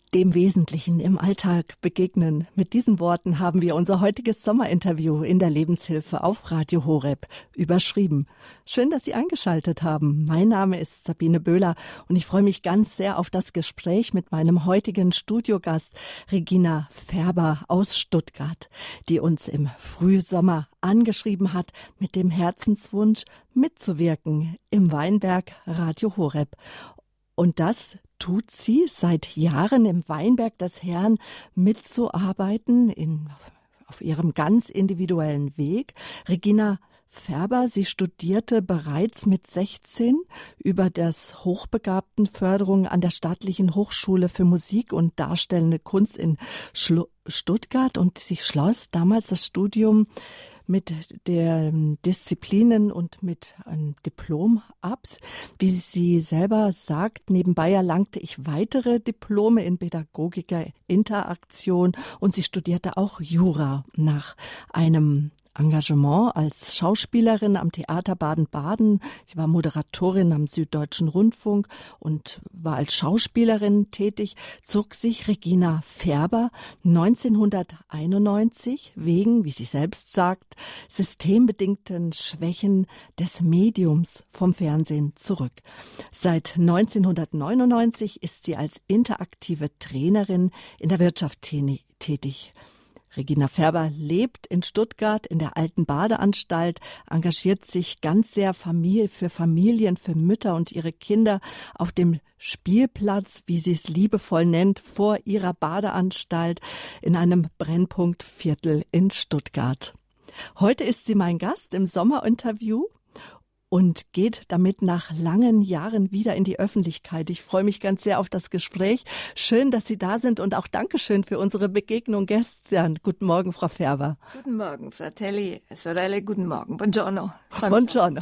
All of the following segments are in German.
Dem Wesentlichen im Alltag begegnen. Mit diesen Worten haben wir unser heutiges Sommerinterview in der Lebenshilfe auf Radio Horeb überschrieben. Schön, dass Sie eingeschaltet haben. Mein Name ist Sabine Böhler und ich freue mich ganz sehr auf das Gespräch mit meinem heutigen Studiogast Regina Färber aus Stuttgart, die uns im Frühsommer angeschrieben hat mit dem Herzenswunsch mitzuwirken im Weinberg Radio Horeb. Und das tut sie seit Jahren im Weinberg des Herrn mitzuarbeiten auf ihrem ganz individuellen Weg. Regina Färber, sie studierte bereits mit 16 über das Hochbegabtenförderung an der Staatlichen Hochschule für Musik und Darstellende Kunst in Stuttgart und sie schloss damals das Studium mit den Disziplinen und mit einem Diplom ab. Wie sie selber sagt, nebenbei erlangte ich weitere Diplome in Pädagogiker Interaktion und sie studierte auch Jura nach einem Engagement als Schauspielerin am Theater Baden-Baden. Sie war Moderatorin am Süddeutschen Rundfunk und war als Schauspielerin tätig, zog sich Regina Färber 1991 wegen, wie sie selbst sagt, systembedingten Schwächen des Mediums vom Fernsehen zurück. Seit 1999 ist sie als interaktive Trainerin in der Wirtschaft tätig. Regina Färber lebt in Stuttgart in der Alten Badeanstalt, engagiert sich ganz sehr für Familien, für Mütter und ihre Kinder auf dem Spielplatz, wie sie es liebevoll nennt, vor ihrer Badeanstalt in einem Brennpunktviertel in Stuttgart. Heute ist sie mein Gast im Sommerinterview und geht damit nach langen Jahren wieder in die Öffentlichkeit. Ich freue mich ganz sehr auf das Gespräch. Schön, dass Sie da sind und auch Dankeschön für unsere Begegnung gestern. Guten Morgen, Frau Färber. Guten Morgen, Fratelli, Sorelle, guten Morgen. Buongiorno. Buongiorno.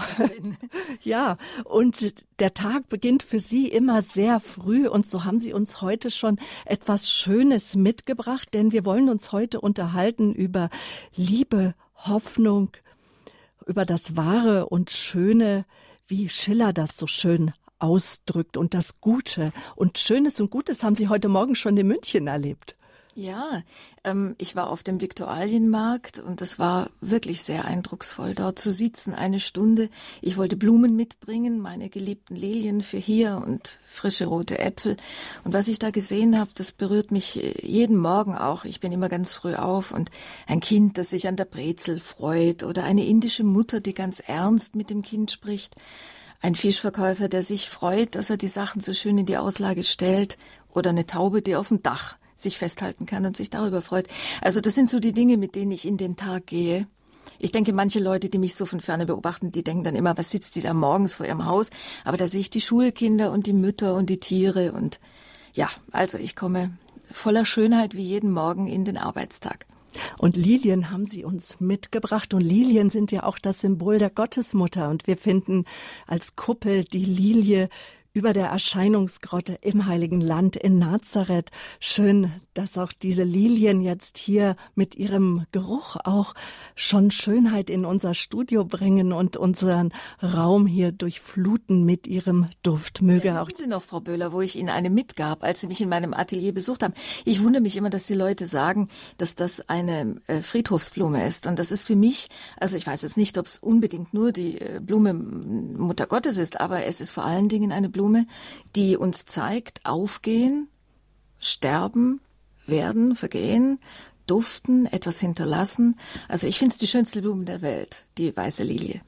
Ja, und der Tag beginnt für Sie immer sehr früh und so haben Sie uns heute schon etwas Schönes mitgebracht, denn wir wollen uns heute unterhalten über Liebe, Hoffnung, über das Wahre und Schöne, wie Schiller das so schön ausdrückt und das Gute. Und Schönes und Gutes haben Sie heute Morgen schon in München erlebt. Ja, ich war auf dem Viktualienmarkt und es war wirklich sehr eindrucksvoll, dort zu sitzen, eine Stunde. Ich wollte Blumen mitbringen, meine geliebten Lilien für hier und frische rote Äpfel. Und was ich da gesehen habe, das berührt mich jeden Morgen auch. Ich bin immer ganz früh auf und ein Kind, das sich an der Brezel freut oder eine indische Mutter, die ganz ernst mit dem Kind spricht. Ein Fischverkäufer, der sich freut, dass er die Sachen so schön in die Auslage stellt oder eine Taube, die auf dem Dach sich festhalten kann und sich darüber freut. Also das sind so die Dinge, mit denen ich in den Tag gehe. Ich denke, manche Leute, die mich so von Ferne beobachten, die denken dann immer, was sitzt die da morgens vor ihrem Haus? Aber da sehe ich die Schulkinder und die Mütter und die Tiere und ja, also ich komme voller Schönheit wie jeden Morgen in den Arbeitstag. Und Lilien haben Sie uns mitgebracht und Lilien sind ja auch das Symbol der Gottesmutter und wir finden als Kuppel die Lilie über der Erscheinungsgrotte im Heiligen Land in Nazareth. Schön, dass auch diese Lilien jetzt hier mit ihrem Geruch auch schon Schönheit in unser Studio bringen und unseren Raum hier durchfluten mit ihrem Duft. Möge ja, auch. Wissen Sie noch, Frau Böhler, wo ich Ihnen eine mitgab, als Sie mich in meinem Atelier besucht haben? Ich wundere mich immer, dass die Leute sagen, dass das eine Friedhofsblume ist. Und das ist für mich, also ich weiß jetzt nicht, ob es unbedingt nur die Blume Mutter Gottes ist, aber es ist vor allen Dingen eine Blume, die uns zeigt, aufgehen, sterben, werden, vergehen, duften, etwas hinterlassen. Also ich finde es die schönste Blume der Welt, die weiße Lilie.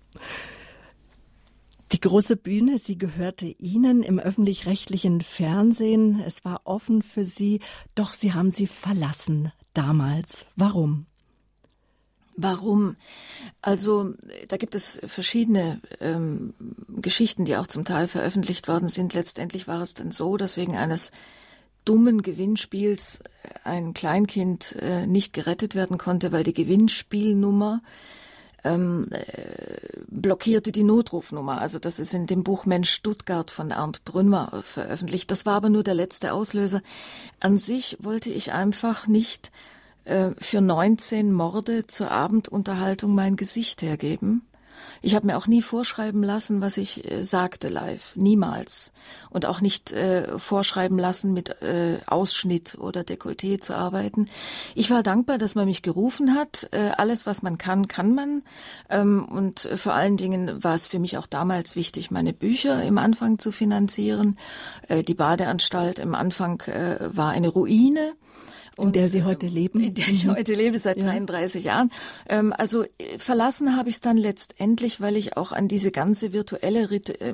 Die große Bühne, sie gehörte Ihnen im öffentlich-rechtlichen Fernsehen. Es war offen für Sie, doch Sie haben sie verlassen damals. Warum? Warum? Also da gibt es verschiedene Geschichten, die auch zum Teil veröffentlicht worden sind. Letztendlich war es dann so, dass wegen eines dummen Gewinnspiels ein Kleinkind nicht gerettet werden konnte, weil die Gewinnspielnummer blockierte die Notrufnummer. Also das ist in dem Buch Mensch Stuttgart von Arndt Brünmer veröffentlicht. Das war aber nur der letzte Auslöser. An sich wollte ich einfach nicht für 19 Morde zur Abendunterhaltung mein Gesicht hergeben. Ich habe mir auch nie vorschreiben lassen, was ich sagte live. Niemals. Und auch nicht vorschreiben lassen, mit Ausschnitt oder Dekolleté zu arbeiten. Ich war dankbar, dass man mich gerufen hat. Alles, was man kann, kann man. Und vor allen Dingen war es für mich auch damals wichtig, meine Bücher im Anfang zu finanzieren. Die Badeanstalt im Anfang war eine Ruine. In der Sie heute leben? In der ich heute lebe, seit 33 Jahren. Also verlassen habe ich es dann letztendlich, weil ich auch an diese ganze virtuelle,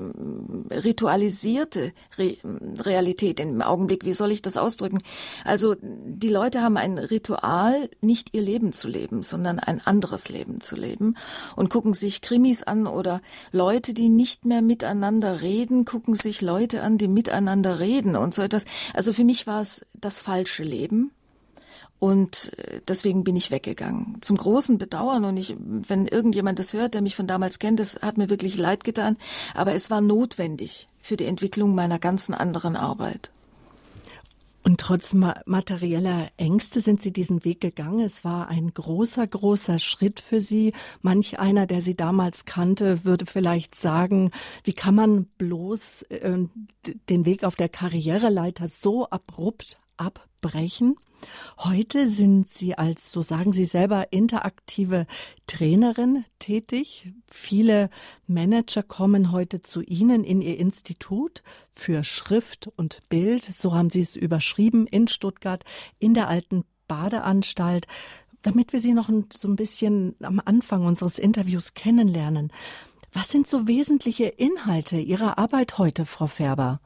ritualisierte Realität im Augenblick, wie soll ich das ausdrücken? Also die Leute haben ein Ritual, nicht ihr Leben zu leben, sondern ein anderes Leben zu leben und gucken sich Krimis an oder Leute, die nicht mehr miteinander reden, gucken sich Leute an, die miteinander reden und so etwas. Also für mich war es das falsche Leben. Und deswegen bin ich weggegangen. Zum großen Bedauern. Und wenn irgendjemand das hört, der mich von damals kennt, das hat mir wirklich leid getan. Aber es war notwendig für die Entwicklung meiner ganzen anderen Arbeit. Und trotz materieller Ängste sind Sie diesen Weg gegangen. Es war ein großer, großer Schritt für Sie. Manch einer, der Sie damals kannte, würde vielleicht sagen, wie kann man bloß den Weg auf der Karriereleiter so abrupt abbrechen? Heute sind Sie als, so sagen Sie selber, interaktive Trainerin tätig. Viele Manager kommen heute zu Ihnen in Ihr Institut für Schrift und Bild. So haben Sie es überschrieben in Stuttgart in der alten Badeanstalt. Damit wir Sie noch so ein bisschen am Anfang unseres Interviews kennenlernen. Was sind so wesentliche Inhalte Ihrer Arbeit heute, Frau Färber?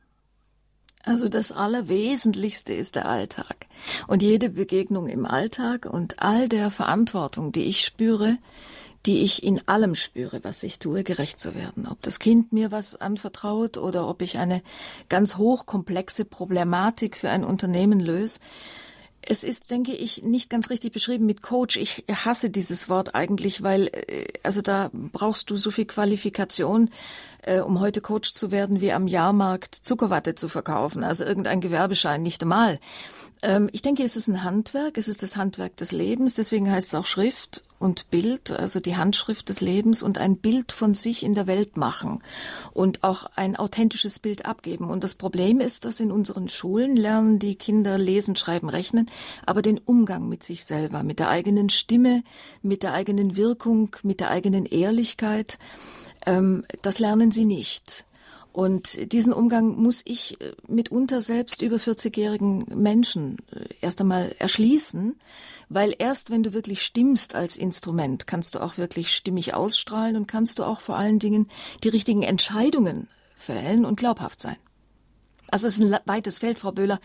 Also das Allerwesentlichste ist der Alltag und jede Begegnung im Alltag und all der Verantwortung, die ich spüre, die ich in allem spüre, was ich tue, gerecht zu werden. Ob das Kind mir was anvertraut oder ob ich eine ganz hochkomplexe Problematik für ein Unternehmen löse. Es ist, denke ich, nicht ganz richtig beschrieben mit Coach. Ich hasse dieses Wort eigentlich, weil also da brauchst du so viel Qualifikation, um heute Coach zu werden, wie am Jahrmarkt Zuckerwatte zu verkaufen. Also irgendein Gewerbeschein, nicht einmal. Ich denke, es ist ein Handwerk, es ist das Handwerk des Lebens, deswegen heißt es auch Schrift und Bild, also die Handschrift des Lebens und ein Bild von sich in der Welt machen und auch ein authentisches Bild abgeben. Und das Problem ist, dass in unseren Schulen lernen die Kinder lesen, schreiben, rechnen, aber den Umgang mit sich selber, mit der eigenen Stimme, mit der eigenen Wirkung, mit der eigenen Ehrlichkeit, das lernen sie nicht. Und diesen Umgang muss ich mitunter selbst über 40-jährigen Menschen erst einmal erschließen, weil erst wenn du wirklich stimmst als Instrument, kannst du auch wirklich stimmig ausstrahlen und kannst du auch vor allen Dingen die richtigen Entscheidungen fällen und glaubhaft sein. Also es ist ein weites Feld, Frau Böhler.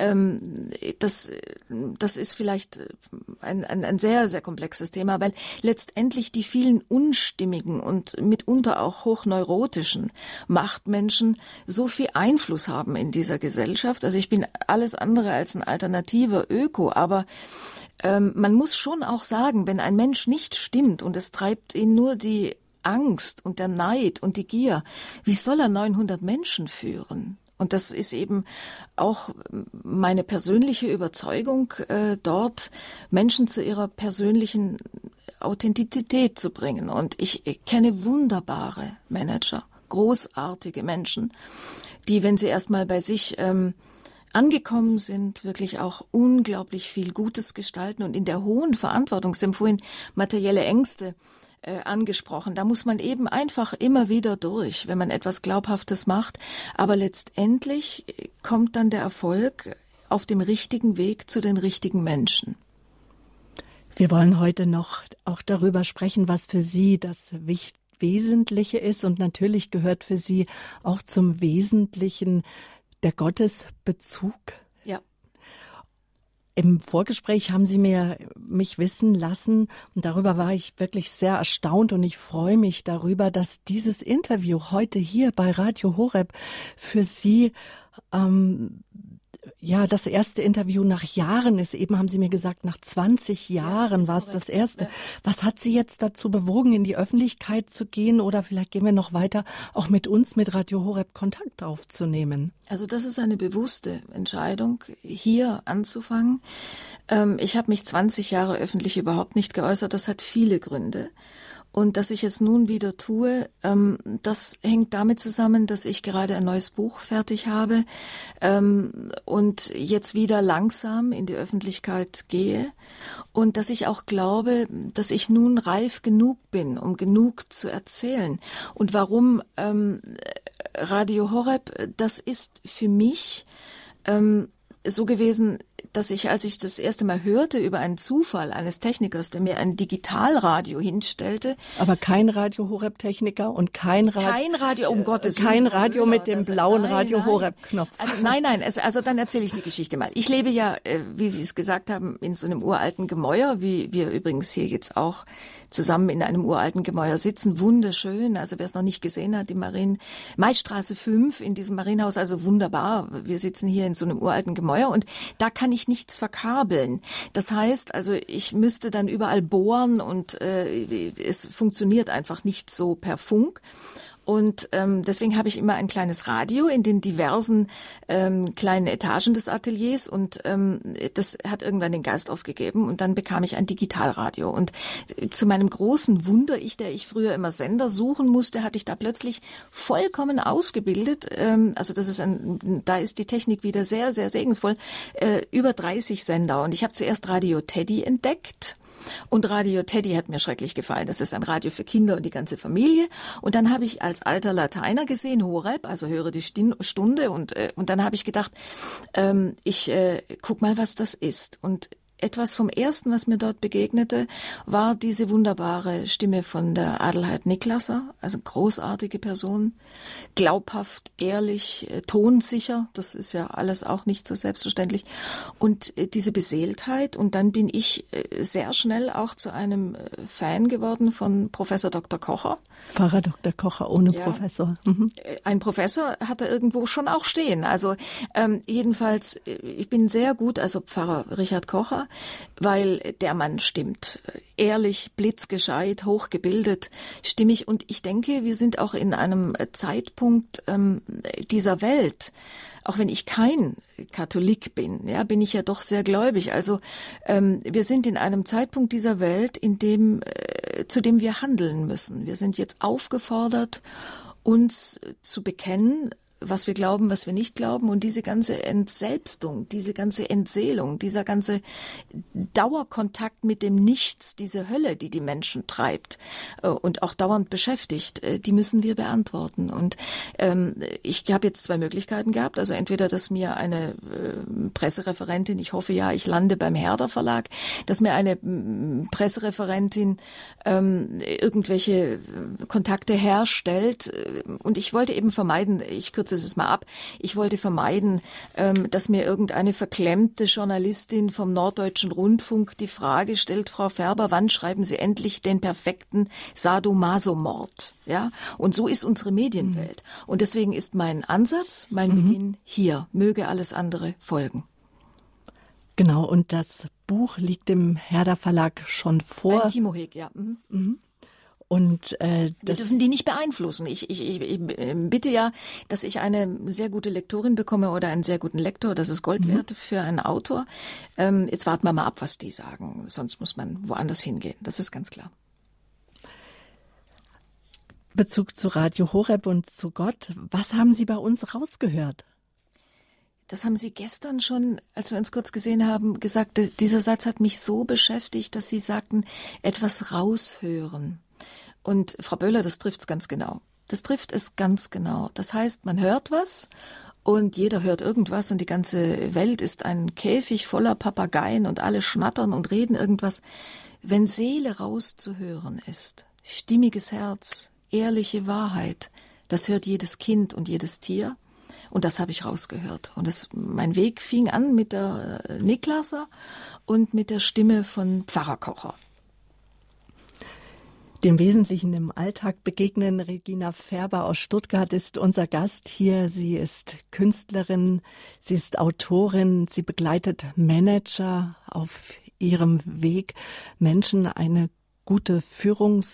Das ist vielleicht ein sehr, sehr komplexes Thema, weil letztendlich die vielen unstimmigen und mitunter auch hochneurotischen Machtmenschen so viel Einfluss haben in dieser Gesellschaft. Also ich bin alles andere als ein alternativer Öko, aber man muss schon auch sagen, wenn ein Mensch nicht stimmt und es treibt ihn nur die Angst und der Neid und die Gier, wie soll er 900 Menschen führen? Und das ist eben auch meine persönliche Überzeugung, dort Menschen zu ihrer persönlichen Authentizität zu bringen. Und ich kenne wunderbare Manager, großartige Menschen, die, wenn sie erstmal bei sich angekommen sind, wirklich auch unglaublich viel Gutes gestalten und in der hohen Verantwortung. Sie haben vorhin materielle Ängste angesprochen. Da muss man eben einfach immer wieder durch, wenn man etwas Glaubhaftes macht. Aber letztendlich kommt dann der Erfolg auf dem richtigen Weg zu den richtigen Menschen. Wir wollen heute noch auch darüber sprechen, was für Sie das Wesentliche ist. Und natürlich gehört für Sie auch zum Wesentlichen der Gottesbezug. Ja. Im Vorgespräch haben Sie mich wissen lassen, und darüber war ich wirklich sehr erstaunt, und ich freue mich darüber, dass dieses Interview heute hier bei Radio Horeb für Sie das erste Interview nach Jahren ist. Eben haben Sie mir gesagt, nach 20 Jahren war es das erste. Ja. Was hat Sie jetzt dazu bewogen, in die Öffentlichkeit zu gehen, oder vielleicht gehen wir noch weiter, auch mit uns, mit Radio Horeb Kontakt aufzunehmen? Also das ist eine bewusste Entscheidung, hier anzufangen. Ich habe mich 20 Jahre öffentlich überhaupt nicht geäußert. Das hat viele Gründe. Und dass ich es nun wieder tue, das hängt damit zusammen, dass ich gerade ein neues Buch fertig habe und jetzt wieder langsam in die Öffentlichkeit gehe und dass ich auch glaube, dass ich nun reif genug bin, um genug zu erzählen. Und warum Radio Horeb, das ist für mich so gewesen, dass ich, als ich das erste Mal hörte über einen Zufall eines Technikers, der mir ein Digitalradio hinstellte. Aber kein Radio Horeb-Techniker und kein Radio, um Gottes Willen. Kein Radio mit dem blauen Radio Horeb-Knopf. Also nein, also dann erzähle ich die Geschichte mal. Ich lebe ja, wie Sie es gesagt haben, in so einem uralten Gemäuer, wie wir übrigens hier jetzt auch zusammen in einem uralten Gemäuer sitzen. Wunderschön. Also wer es noch nicht gesehen hat, die Maistraße 5 in diesem Marienhaus, also wunderbar. Wir sitzen hier in so einem uralten Gemäuer und da kann ich nichts verkabeln. Das heißt, also ich müsste dann überall bohren und es funktioniert einfach nicht so per Funk. Und deswegen habe ich immer ein kleines Radio in den diversen kleinen Etagen des Ateliers und das hat irgendwann den Geist aufgegeben und dann bekam ich ein Digitalradio. Und zu meinem großen Wunder, der ich früher immer Sender suchen musste, hatte ich da plötzlich vollkommen ausgebildet. Also da ist die Technik wieder sehr, sehr segensvoll. Über 30 Sender. Und ich habe zuerst Radio Teddy entdeckt. Und Radio Teddy hat mir schrecklich gefallen. Das ist ein Radio für Kinder und die ganze Familie. Und dann habe ich als alter Lateiner gesehen, Horeb, also höre die Stunde. Und dann habe ich gedacht, ich guck mal, was das ist. Und etwas vom Ersten, was mir dort begegnete, war diese wunderbare Stimme von der Adelheid Niklasser, also großartige Person, glaubhaft, ehrlich, tonsicher, das ist ja alles auch nicht so selbstverständlich. Und diese Beseeltheit, und dann bin ich sehr schnell auch zu einem Fan geworden von Professor Dr. Kocher. Pfarrer Dr. Kocher ohne Professor. Mhm. Ein Professor hat er irgendwo schon auch stehen. Also jedenfalls, ich bin sehr gut, also Pfarrer Richard Kocher, weil der Mann stimmt. Ehrlich, blitzgescheit, hochgebildet, stimmig. Und ich denke, wir sind auch in einem Zeitpunkt dieser Welt, auch wenn ich kein Katholik bin, ja, bin ich ja doch sehr gläubig. Also wir sind in einem Zeitpunkt dieser Welt, zu dem wir handeln müssen. Wir sind jetzt aufgefordert, uns zu bekennen, was wir glauben, was wir nicht glauben. Und diese ganze Entselbstung, diese ganze Entseelung, dieser ganze Dauerkontakt mit dem Nichts, diese Hölle, die die Menschen treibt und auch dauernd beschäftigt, die müssen wir beantworten. Und ich habe jetzt 2 Möglichkeiten gehabt. Also entweder, dass mir eine Pressereferentin, ich hoffe ja, ich lande beim Herder Verlag, dass mir eine Pressereferentin irgendwelche Kontakte herstellt. Und ich wollte eben vermeiden, ich kürze es mal ab, ich wollte vermeiden, dass mir irgendeine verklemmte Journalistin vom Norddeutschen Rundfunk die Frage stellt, Frau Färber, wann schreiben Sie endlich den perfekten Sadomaso-Mord? Ja? Und so ist unsere Medienwelt. Und deswegen ist mein Ansatz, mein Beginn hier. Möge alles andere folgen. Genau, und das Buch liegt dem Herder Verlag schon vor. Ein Timo Heg, ja. Mhm. Und wir dürfen die nicht beeinflussen. Ich bitte ja, dass ich eine sehr gute Lektorin bekomme oder einen sehr guten Lektor. Das ist Gold wert für einen Autor. Jetzt warten wir mal ab, was die sagen. Sonst muss man woanders hingehen. Das ist ganz klar. Bezug zu Radio Horeb und zu Gott. Was haben Sie bei uns rausgehört? Das haben Sie gestern schon, als wir uns kurz gesehen haben, gesagt. Dieser Satz hat mich so beschäftigt, dass Sie sagten, etwas raushören. Und Frau Böhler, das trifft's ganz genau. Das trifft es ganz genau. Das heißt, man hört was und jeder hört irgendwas und die ganze Welt ist ein Käfig voller Papageien und alle schnattern und reden irgendwas. Wenn Seele rauszuhören ist, stimmiges Herz, ehrliche Wahrheit, das hört jedes Kind und jedes Tier. Und das habe ich rausgehört. Und mein Weg fing an mit der Niklasser und mit der Stimme von Pfarrer Kocher. Dem Wesentlichen im Alltag begegnen. Regina Färber aus Stuttgart ist unser Gast hier. Sie ist Künstlerin, sie ist Autorin, sie begleitet Manager auf ihrem Weg, Menschen eine gute Führung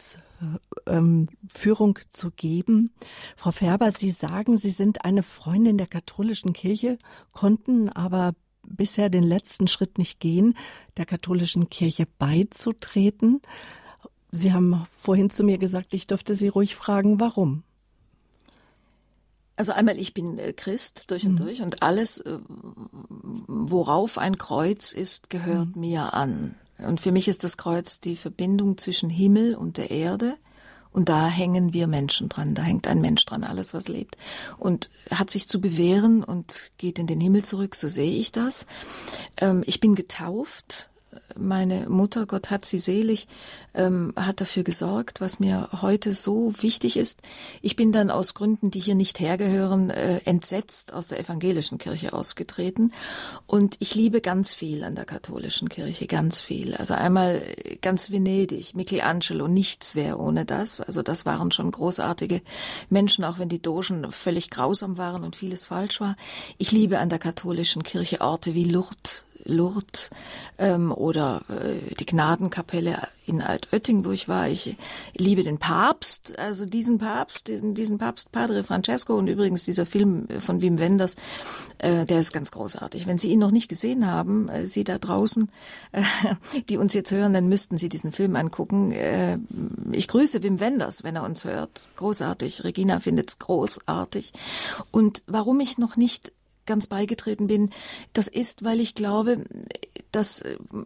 zu geben. Frau Färber, Sie sagen, Sie sind eine Freundin der katholischen Kirche, konnten aber bisher den letzten Schritt nicht gehen, der katholischen Kirche beizutreten. Sie haben vorhin zu mir gesagt, ich dürfte Sie ruhig fragen, warum? Also einmal, ich bin Christ durch und durch und alles, worauf ein Kreuz ist, gehört mir an. Und für mich ist das Kreuz die Verbindung zwischen Himmel und der Erde. Und da hängen wir Menschen dran, da hängt ein Mensch dran, alles was lebt. Und hat sich zu bewähren und geht in den Himmel zurück, so sehe ich das. Ich bin getauft. Meine Mutter, Gott hat sie selig, hat dafür gesorgt, was mir heute so wichtig ist. Ich bin dann aus Gründen, die hier nicht hergehören, entsetzt aus der evangelischen Kirche ausgetreten. Und ich liebe ganz viel an der katholischen Kirche, ganz viel. Also einmal ganz Venedig, Michelangelo, nichts wäre ohne das. Also das waren schon großartige Menschen, auch wenn die Dogen völlig grausam waren und vieles falsch war. Ich liebe an der katholischen Kirche Orte wie Lourdes oder die Gnadenkapelle in Altötting, wo ich war. Ich liebe den Papst, also diesen Papst Padre Francesco, und übrigens dieser Film von Wim Wenders, der ist ganz großartig. Wenn Sie ihn noch nicht gesehen haben, Sie da draußen, die uns jetzt hören, dann müssten Sie diesen Film angucken. Ich grüße Wim Wenders, wenn er uns hört. Großartig. Regina findet's großartig. Und warum ich noch nicht ganz beigetreten bin, das ist, weil ich glaube, dass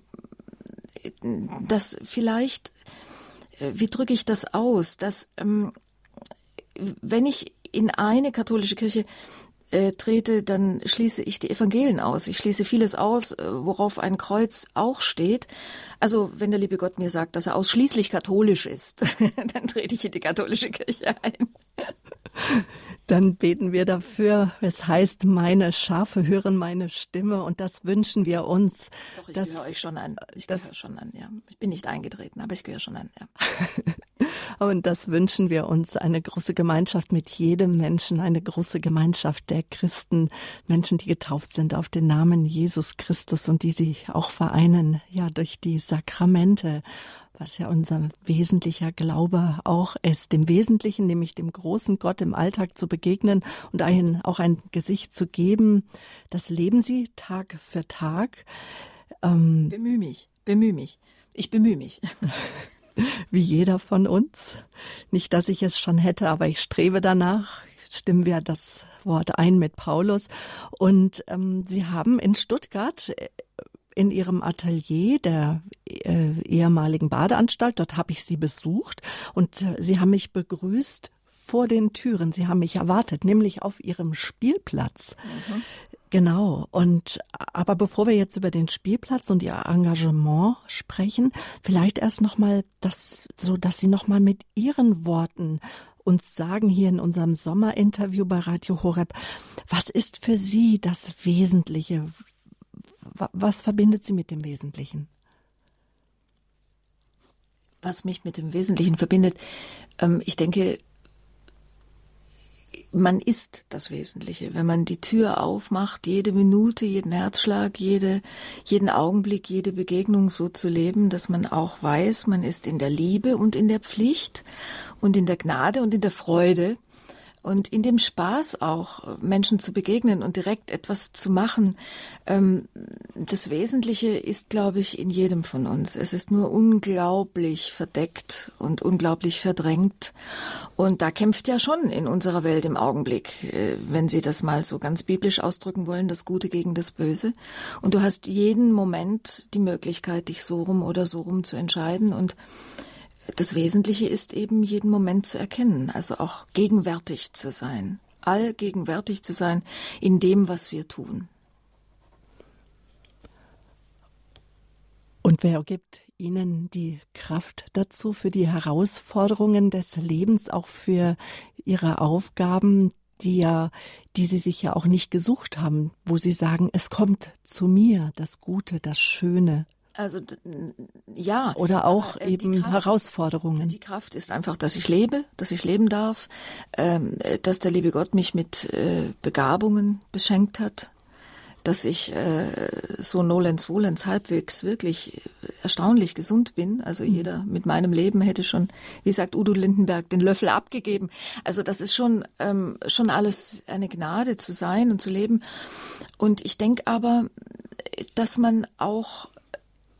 vielleicht, wie drücke ich das aus, dass wenn ich in eine katholische Kirche trete, dann schließe ich die Evangelien aus. Ich schließe vieles aus, worauf ein Kreuz auch steht. Also wenn der liebe Gott mir sagt, dass er ausschließlich katholisch ist, dann trete ich in die katholische Kirche ein. Dann beten wir dafür. Es heißt, meine Schafe hören meine Stimme, und das wünschen wir uns. Doch, ich gehöre euch schon an. Ich gehöre schon an, ja. Ich bin nicht eingetreten, aber ich gehöre schon an, ja. Und das wünschen wir uns, eine große Gemeinschaft mit jedem Menschen, eine große Gemeinschaft der Christen, Menschen, die getauft sind auf den Namen Jesus Christus und die sich auch vereinen, ja, durch die Sakramente, was ja unser wesentlicher Glaube auch ist, dem Wesentlichen, nämlich dem großen Gott im Alltag zu begegnen und ihnen auch ein Gesicht zu geben. Das leben sie Tag für Tag. Bemühe mich. Ich bemühe mich. Wie jeder von uns. Nicht, dass ich es schon hätte, aber ich strebe danach. Stimmen wir das Wort ein mit Paulus. Und Sie haben in Stuttgart in Ihrem Atelier der ehemaligen Badeanstalt, dort habe ich Sie besucht, und Sie haben mich begrüßt vor den Türen. Sie haben mich erwartet, nämlich auf Ihrem Spielplatz. Mhm. Genau. Aber bevor wir jetzt über den Spielplatz und Ihr Engagement sprechen, vielleicht erst nochmal dass Sie nochmal mit Ihren Worten uns sagen hier in unserem Sommerinterview bei Radio Horeb, was ist für Sie das Wesentliche? Was verbindet Sie mit dem Wesentlichen? Was mich mit dem Wesentlichen verbindet, ich denke, man ist das Wesentliche. Wenn man die Tür aufmacht, jede Minute, jeden Herzschlag, jeden Augenblick, jede Begegnung so zu leben, dass man auch weiß, man ist in der Liebe und in der Pflicht und in der Gnade und in der Freude und in dem Spaß auch, Menschen zu begegnen und direkt etwas zu machen. Das Wesentliche ist, glaube ich, in jedem von uns. Es ist nur unglaublich verdeckt und unglaublich verdrängt. Und da kämpft ja schon in unserer Welt im Augenblick, wenn Sie das mal so ganz biblisch ausdrücken wollen, das Gute gegen das Böse. Und du hast jeden Moment die Möglichkeit, dich so rum oder so rum zu entscheiden. Und das Wesentliche ist eben, jeden Moment zu erkennen, also auch gegenwärtig zu sein, allgegenwärtig zu sein in dem, was wir tun. Und wer gibt Ihnen die Kraft dazu, für die Herausforderungen des Lebens, auch für Ihre Aufgaben, die Sie sich ja auch nicht gesucht haben, wo Sie sagen, es kommt zu mir, das Gute, das Schöne? Also ja. Oder auch eben Kraft, Herausforderungen. Die Kraft ist einfach, dass ich lebe, dass ich leben darf, dass der liebe Gott mich mit Begabungen beschenkt hat, dass ich so nolens volens halbwegs wirklich erstaunlich gesund bin. Also jeder mit meinem Leben hätte schon, wie sagt Udo Lindenberg, den Löffel abgegeben. Also das ist schon alles eine Gnade zu sein und zu leben. Und ich denke aber, dass man auch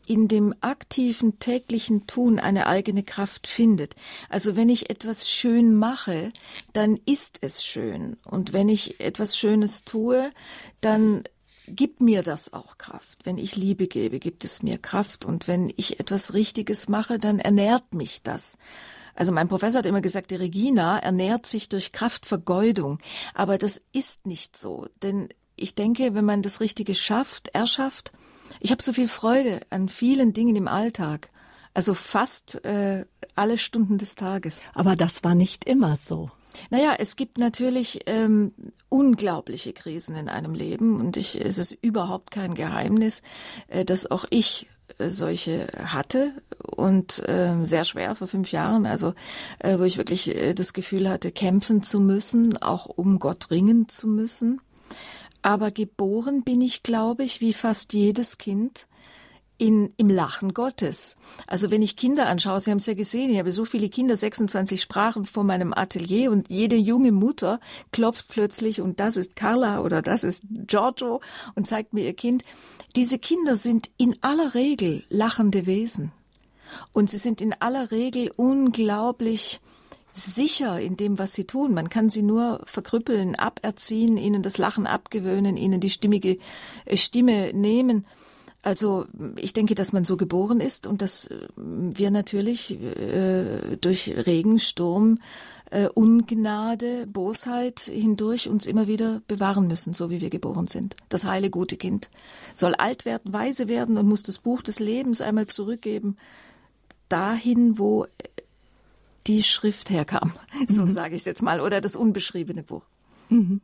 in dem aktiven täglichen Tun eine eigene Kraft findet. Also wenn ich etwas schön mache, dann ist es schön. Und wenn ich etwas Schönes tue, dann gibt mir das auch Kraft. Wenn ich Liebe gebe, gibt es mir Kraft. Und wenn ich etwas Richtiges mache, dann ernährt mich das. Also mein Professor hat immer gesagt, die Regina ernährt sich durch Kraftvergeudung. Aber das ist nicht so. Denn ich denke, wenn man das Richtige erschafft, ich habe so viel Freude an vielen Dingen im Alltag. Also fast alle Stunden des Tages. Aber das war nicht immer so. Naja, es gibt natürlich unglaubliche Krisen in einem Leben und es ist überhaupt kein Geheimnis, dass auch ich solche hatte und sehr schwer vor 5 Jahren, also wo ich wirklich das Gefühl hatte, kämpfen zu müssen, auch um Gott ringen zu müssen. Aber geboren bin ich, glaube ich, wie fast jedes Kind im Lachen Gottes. Also wenn ich Kinder anschaue, Sie haben es ja gesehen, ich habe so viele Kinder, 26 Sprachen vor meinem Atelier und jede junge Mutter klopft plötzlich und das ist Carla oder das ist Giorgio und zeigt mir ihr Kind. Diese Kinder sind in aller Regel lachende Wesen und sie sind in aller Regel unglaublich sicher in dem, was sie tun. Man kann sie nur verkrüppeln, aberziehen, ihnen das Lachen abgewöhnen, ihnen die stimmige Stimme nehmen. Also ich denke, dass man so geboren ist und dass wir natürlich durch Regen, Sturm, Ungnade, Bosheit hindurch uns immer wieder bewahren müssen, so wie wir geboren sind. Das heile, gute Kind soll alt werden, weise werden und muss das Buch des Lebens einmal zurückgeben, dahin, wo die Schrift herkam, so sage ich es jetzt mal, oder das unbeschriebene Buch. Mhm.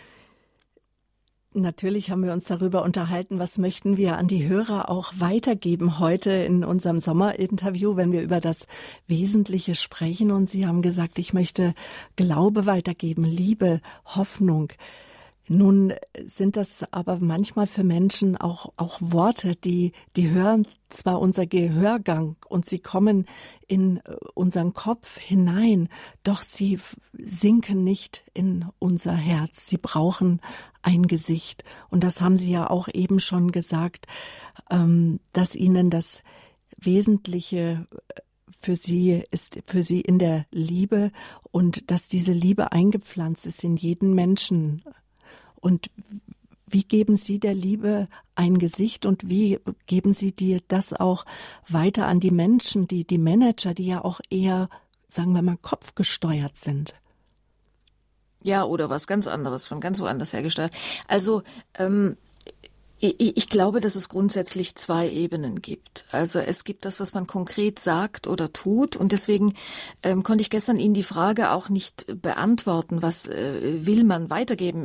Natürlich haben wir uns darüber unterhalten, was möchten wir an die Hörer auch weitergeben heute in unserem Sommerinterview, wenn wir über das Wesentliche sprechen. Und Sie haben gesagt, ich möchte Glaube weitergeben, Liebe, Hoffnung. Nun sind das aber manchmal für Menschen auch Worte, die hören zwar unser Gehörgang und sie kommen in unseren Kopf hinein, doch sie sinken nicht in unser Herz. Sie brauchen ein Gesicht. Und das haben Sie ja auch eben schon gesagt, dass Ihnen das Wesentliche für Sie in der Liebe und dass diese Liebe eingepflanzt ist in jeden Menschen. Und wie geben Sie der Liebe ein Gesicht und wie geben Sie das auch weiter an die Menschen, die Manager, die ja auch eher, sagen wir mal, kopfgesteuert sind? Ja, oder was ganz anderes, von ganz woanders her gesteuert. Also ich glaube, dass es grundsätzlich 2 Ebenen gibt. Also es gibt das, was man konkret sagt oder tut. Und deswegen konnte ich gestern Ihnen die Frage auch nicht beantworten, was will man weitergeben.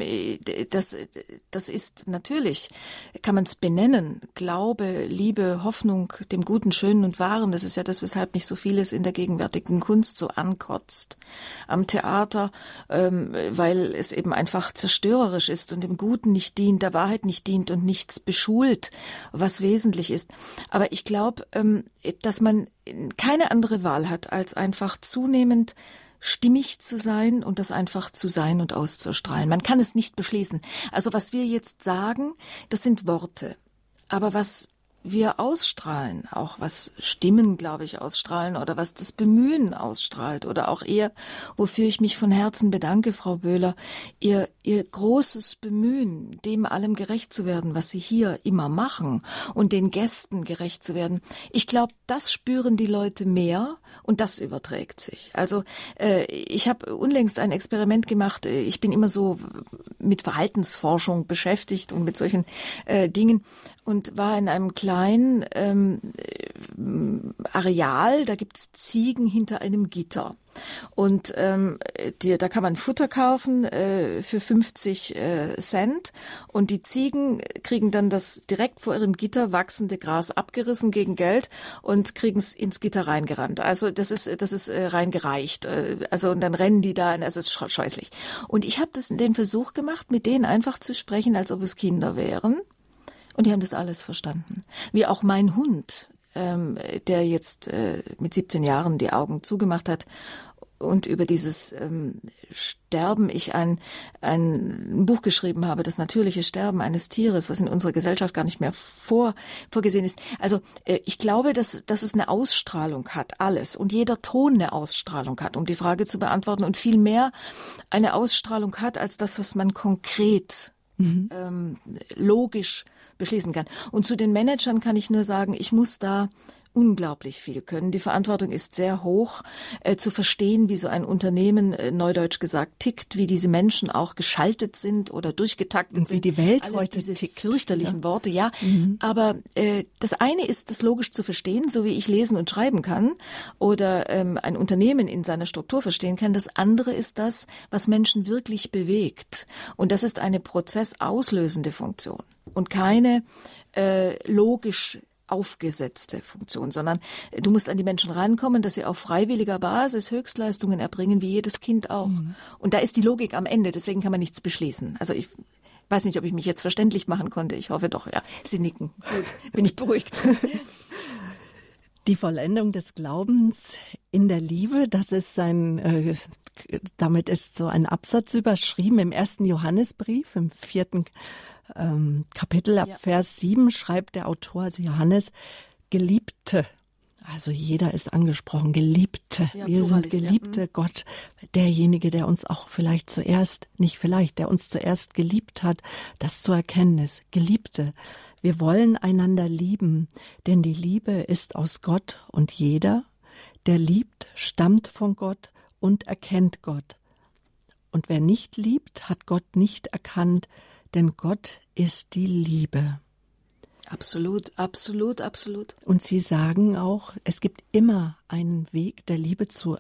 Das ist natürlich, kann man es benennen, Glaube, Liebe, Hoffnung, dem Guten, Schönen und Wahren. Das ist ja das, weshalb mich so vieles in der gegenwärtigen Kunst so ankotzt. Am Theater, weil es eben einfach zerstörerisch ist und dem Guten nicht dient, der Wahrheit nicht dient und nichts beschult, was wesentlich ist. Aber ich glaube, dass man keine andere Wahl hat, als einfach zunehmend stimmig zu sein und das einfach zu sein und auszustrahlen. Man kann es nicht beschließen. Also was wir jetzt sagen, das sind Worte. Aber was wir ausstrahlen, auch was Stimmen, glaube ich, ausstrahlen oder was das Bemühen ausstrahlt oder auch eher, wofür ich mich von Herzen bedanke, Frau Böhler, ihr großes Bemühen, dem allem gerecht zu werden, was Sie hier immer machen und den Gästen gerecht zu werden. Ich glaube, das spüren die Leute mehr und das überträgt sich. Also ich habe unlängst ein Experiment gemacht. Ich bin immer so mit Verhaltensforschung beschäftigt und mit solchen Dingen und war in einem kleinen Areal, da gibt's Ziegen hinter einem Gitter. Und da kann man Futter kaufen für 50 Cent und die Ziegen kriegen dann das direkt vor ihrem Gitter wachsende Gras abgerissen gegen Geld und kriegen es ins Gitter reingerannt. Also das ist reingereicht. Also und dann rennen die da, es ist scheußlich. Und ich habe den Versuch gemacht, mit denen einfach zu sprechen, als ob es Kinder wären. Und die haben das alles verstanden. Wie auch mein Hund, der jetzt mit 17 Jahren die Augen zugemacht hat und über dieses Sterben ich ein Buch geschrieben habe, das natürliche Sterben eines Tieres, was in unserer Gesellschaft gar nicht mehr vorgesehen ist. Also ich glaube, dass es eine Ausstrahlung hat, alles, und jeder Ton eine Ausstrahlung hat, um die Frage zu beantworten, und viel mehr eine Ausstrahlung hat als das, was man konkret logisch beschließen kann. Und zu den Managern kann ich nur sagen, ich muss da unglaublich viel können. Die Verantwortung ist sehr hoch, zu verstehen, wie so ein Unternehmen, neudeutsch gesagt, tickt, wie diese Menschen auch geschaltet sind oder durchgetaktet und sind. Wie die Welt alles heute diese tickt. Fürchterlichen Worte, ja. Aber das eine ist, das logisch zu verstehen, so wie ich lesen und schreiben kann oder ein Unternehmen in seiner Struktur verstehen kann. Das andere ist das, was Menschen wirklich bewegt. Und das ist eine prozessauslösende Funktion und keine logisch aufgesetzte Funktion, sondern du musst an die Menschen rankommen, dass sie auf freiwilliger Basis Höchstleistungen erbringen, wie jedes Kind auch. Und da ist die Logik am Ende, deswegen kann man nichts beschließen. Also ich weiß nicht, ob ich mich jetzt verständlich machen konnte. Ich hoffe doch, ja. Sie nicken. Gut, bin ich beruhigt. Die Vollendung des Glaubens in der Liebe, das ist damit ist so ein Absatz überschrieben im 1. Johannesbrief, im 4. Kapitel ab Vers 7 schreibt der Autor, also Johannes, Geliebte. Also jeder ist angesprochen, Geliebte. Ja, wir sind Geliebte, Gott, derjenige, der uns auch der uns zuerst geliebt hat, das zu erkennen ist. Geliebte, wir wollen einander lieben, denn die Liebe ist aus Gott und jeder, der liebt, stammt von Gott und erkennt Gott. Und wer nicht liebt, hat Gott nicht erkannt, denn Gott ist die Liebe. Absolut, absolut, absolut. Und Sie sagen auch, es gibt immer einen Weg, der Liebe zu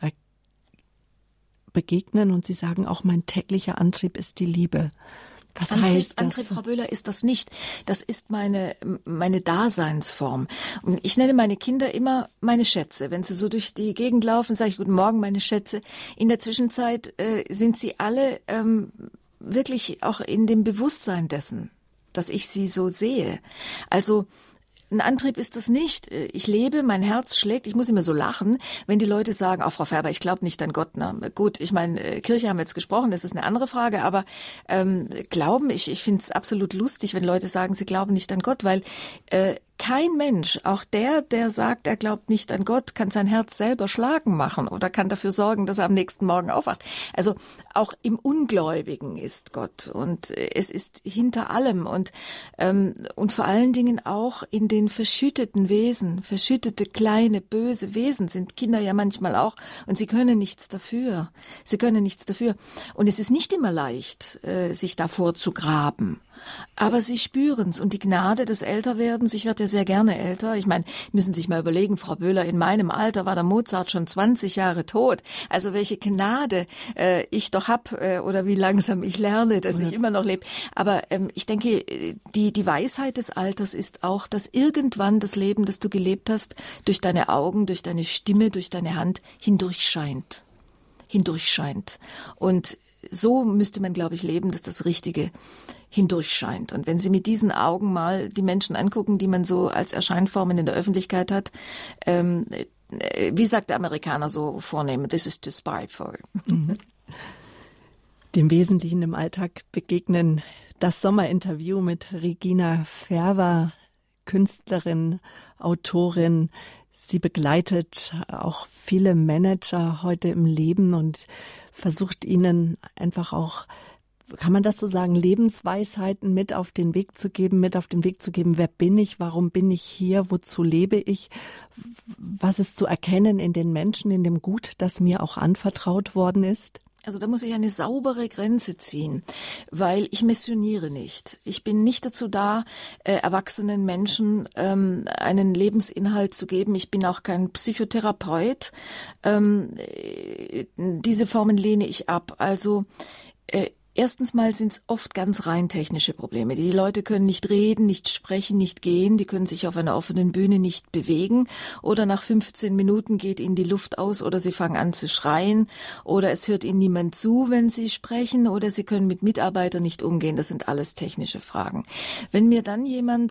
begegnen. Und Sie sagen auch, mein täglicher Antrieb ist die Liebe. Was heißt das? Antrieb, Frau Böhler, ist das nicht. Das ist meine Daseinsform. Und ich nenne meine Kinder immer meine Schätze. Wenn sie so durch die Gegend laufen, sage ich, guten Morgen, meine Schätze. In der Zwischenzeit sind sie alle wirklich auch in dem Bewusstsein dessen, dass ich sie so sehe. Also ein Antrieb ist das nicht. Ich lebe, mein Herz schlägt. Ich muss immer so lachen, wenn die Leute sagen, Frau Färber, ich glaube nicht an Gott. Na gut, ich meine, Kirche haben wir jetzt gesprochen, das ist eine andere Frage, aber Glauben, ich finde es absolut lustig, wenn Leute sagen, sie glauben nicht an Gott, weil kein Mensch, auch der sagt, er glaubt nicht an Gott, kann sein Herz selber schlagen machen oder kann dafür sorgen, dass er am nächsten Morgen aufwacht. Also auch im Ungläubigen ist Gott und es ist hinter allem und vor allen Dingen auch in den verschütteten Wesen, verschüttete kleine böse Wesen sind Kinder ja manchmal auch und sie können nichts dafür. Sie können nichts dafür und es ist nicht immer leicht, sich davor zu graben. Aber sie spüren's und die Gnade des Älterwerdens, ich werde ja sehr gerne älter. Ich meine, müssen sich mal überlegen, Frau Böhler, in meinem Alter war der Mozart schon 20 Jahre tot. Also welche Gnade ich doch hab oder wie langsam ich lerne, dass ich immer noch lebe. Aber ich denke, die Weisheit des Alters ist auch, dass irgendwann das Leben, das du gelebt hast, durch deine Augen, durch deine Stimme, durch deine Hand hindurchscheint. Und so müsste man, glaube ich, leben, dass das Richtige hindurchscheint. Und wenn Sie mit diesen Augen mal die Menschen angucken, die man so als Erscheinformen in der Öffentlichkeit hat, wie sagt der Amerikaner so vornehm, this is to spy for. Dem Wesentlichen im Alltag begegnen. Das Sommerinterview mit Regina Färber, Künstlerin, Autorin. Sie begleitet auch viele Manager heute im Leben und versucht ihnen einfach auch, kann man das so sagen, Lebensweisheiten mit auf den Weg zu geben, wer bin ich, warum bin ich hier, wozu lebe ich, was ist zu erkennen in den Menschen, in dem Gut, das mir auch anvertraut worden ist? Also da muss ich eine saubere Grenze ziehen, weil ich missioniere nicht. Ich bin nicht dazu da, erwachsenen Menschen einen Lebensinhalt zu geben. Ich bin auch kein Psychotherapeut. Diese Formen lehne ich ab. Also Erstens mal sind es oft ganz rein technische Probleme. Die Leute können nicht reden, nicht sprechen, nicht gehen, die können sich auf einer offenen Bühne nicht bewegen oder nach 15 Minuten geht ihnen die Luft aus oder sie fangen an zu schreien oder es hört ihnen niemand zu, wenn sie sprechen oder sie können mit Mitarbeitern nicht umgehen. Das sind alles technische Fragen. Wenn mir dann jemand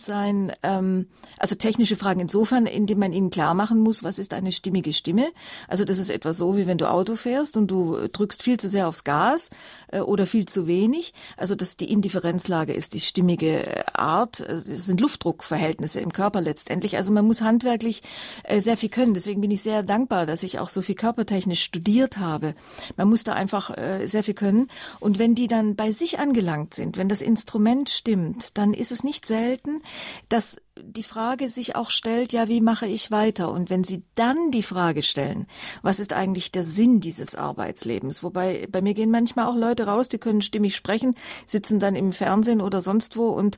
also technische Fragen insofern, indem man ihnen klar machen muss, was ist eine stimmige Stimme? Also das ist etwa so, wie wenn du Auto fährst und du drückst viel zu sehr aufs Gas oder viel zu wenig. Also dass die Indifferenzlage ist die stimmige Art. Das sind Luftdruckverhältnisse im Körper letztendlich. Also man muss handwerklich sehr viel können. Deswegen bin ich sehr dankbar, dass ich auch so viel körpertechnisch studiert habe. Man muss da einfach sehr viel können. Und wenn die dann bei sich angelangt sind, wenn das Instrument stimmt, dann ist es nicht selten, dass die Frage sich auch stellt, ja, wie mache ich weiter? Und wenn Sie dann die Frage stellen, was ist eigentlich der Sinn dieses Arbeitslebens? Wobei, bei mir gehen manchmal auch Leute raus, die können stimmig sprechen, sitzen dann im Fernsehen oder sonst wo und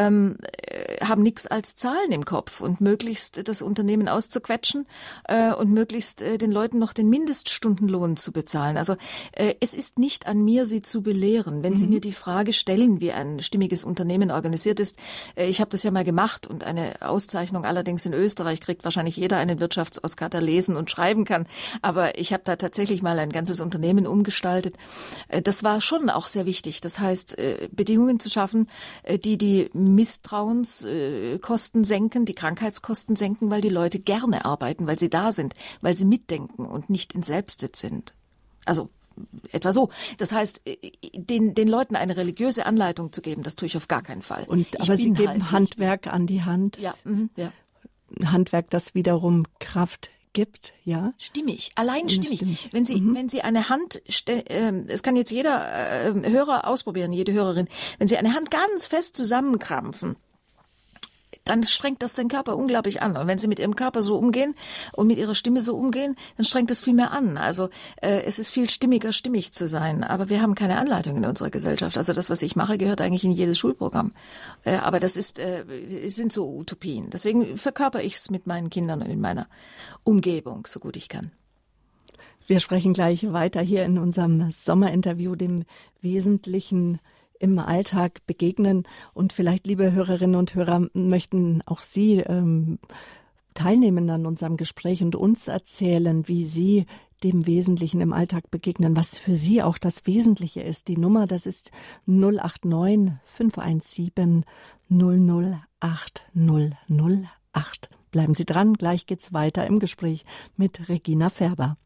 haben nichts als Zahlen im Kopf und möglichst das Unternehmen auszuquetschen und möglichst den Leuten noch den Mindeststundenlohn zu bezahlen. Also es ist nicht an mir, Sie zu belehren. Wenn Sie mir die Frage stellen, wie ein stimmiges Unternehmen organisiert ist, ich habe das ja mal gemacht und eine Auszeichnung allerdings in Österreich kriegt wahrscheinlich jeder einen Wirtschafts-Oscar, der lesen und schreiben kann. Aber ich habe da tatsächlich mal ein ganzes Unternehmen umgestaltet. Das war schon auch sehr wichtig. Das heißt, Bedingungen zu schaffen, die Misstrauenskosten senken, die Krankheitskosten senken, weil die Leute gerne arbeiten, weil sie da sind, weil sie mitdenken und nicht in Selbstsitz sind. Also etwa so. Das heißt, den Leuten eine religiöse Anleitung zu geben, das tue ich auf gar keinen Fall. Aber Sie geben Handwerk an die Hand. Ja, ja. Handwerk, das wiederum Kraft gibt, ja? Stimmig, allein stimmig. Wenn Sie eine Hand, es kann jetzt jeder Hörer ausprobieren, jede Hörerin, wenn Sie eine Hand ganz fest zusammenkrampfen, dann strengt das den Körper unglaublich an. Und wenn Sie mit Ihrem Körper so umgehen und mit Ihrer Stimme so umgehen, dann strengt das viel mehr an. Also es ist viel stimmiger, stimmig zu sein. Aber wir haben keine Anleitung in unserer Gesellschaft. Also das, was ich mache, gehört eigentlich in jedes Schulprogramm. Aber das sind so Utopien. Deswegen verkörper ich es mit meinen Kindern und in meiner Umgebung, so gut ich kann. Wir sprechen gleich weiter hier in unserem Sommerinterview, dem Wesentlichen im Alltag begegnen. Und vielleicht, liebe Hörerinnen und Hörer, möchten auch Sie teilnehmen an unserem Gespräch und uns erzählen, wie Sie dem Wesentlichen im Alltag begegnen, was für Sie auch das Wesentliche ist. Die Nummer, das ist 089 517 008 008. Bleiben Sie dran, gleich geht's weiter im Gespräch mit Regina Färber.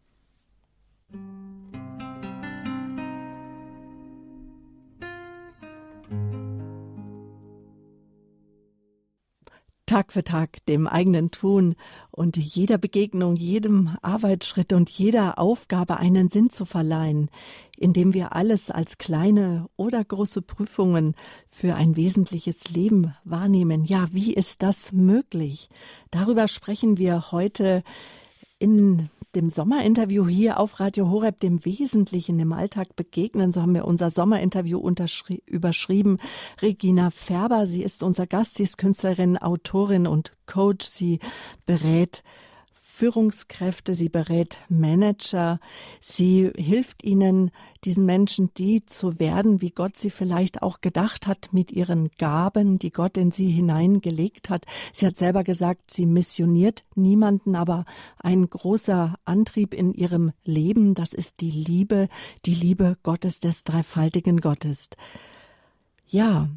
Tag für Tag dem eigenen Tun und jeder Begegnung, jedem Arbeitsschritt und jeder Aufgabe einen Sinn zu verleihen, indem wir alles als kleine oder große Prüfungen für ein wesentliches Leben wahrnehmen. Ja, wie ist das möglich? Darüber sprechen wir heute in dem Sommerinterview hier auf Radio Horeb, dem Wesentlichen im Alltag begegnen. So haben wir unser Sommerinterview überschrieben. Regina Färber, sie ist unser Gast, sie ist Künstlerin, Autorin und Coach. Sie berät Führungskräfte, sie berät Manager, sie hilft ihnen, diesen Menschen die zu werden, wie Gott sie vielleicht auch gedacht hat, mit ihren Gaben, die Gott in sie hineingelegt hat. Sie hat selber gesagt, sie missioniert niemanden, aber ein großer Antrieb in ihrem Leben, das ist die Liebe Gottes, des dreifaltigen Gottes. Ja,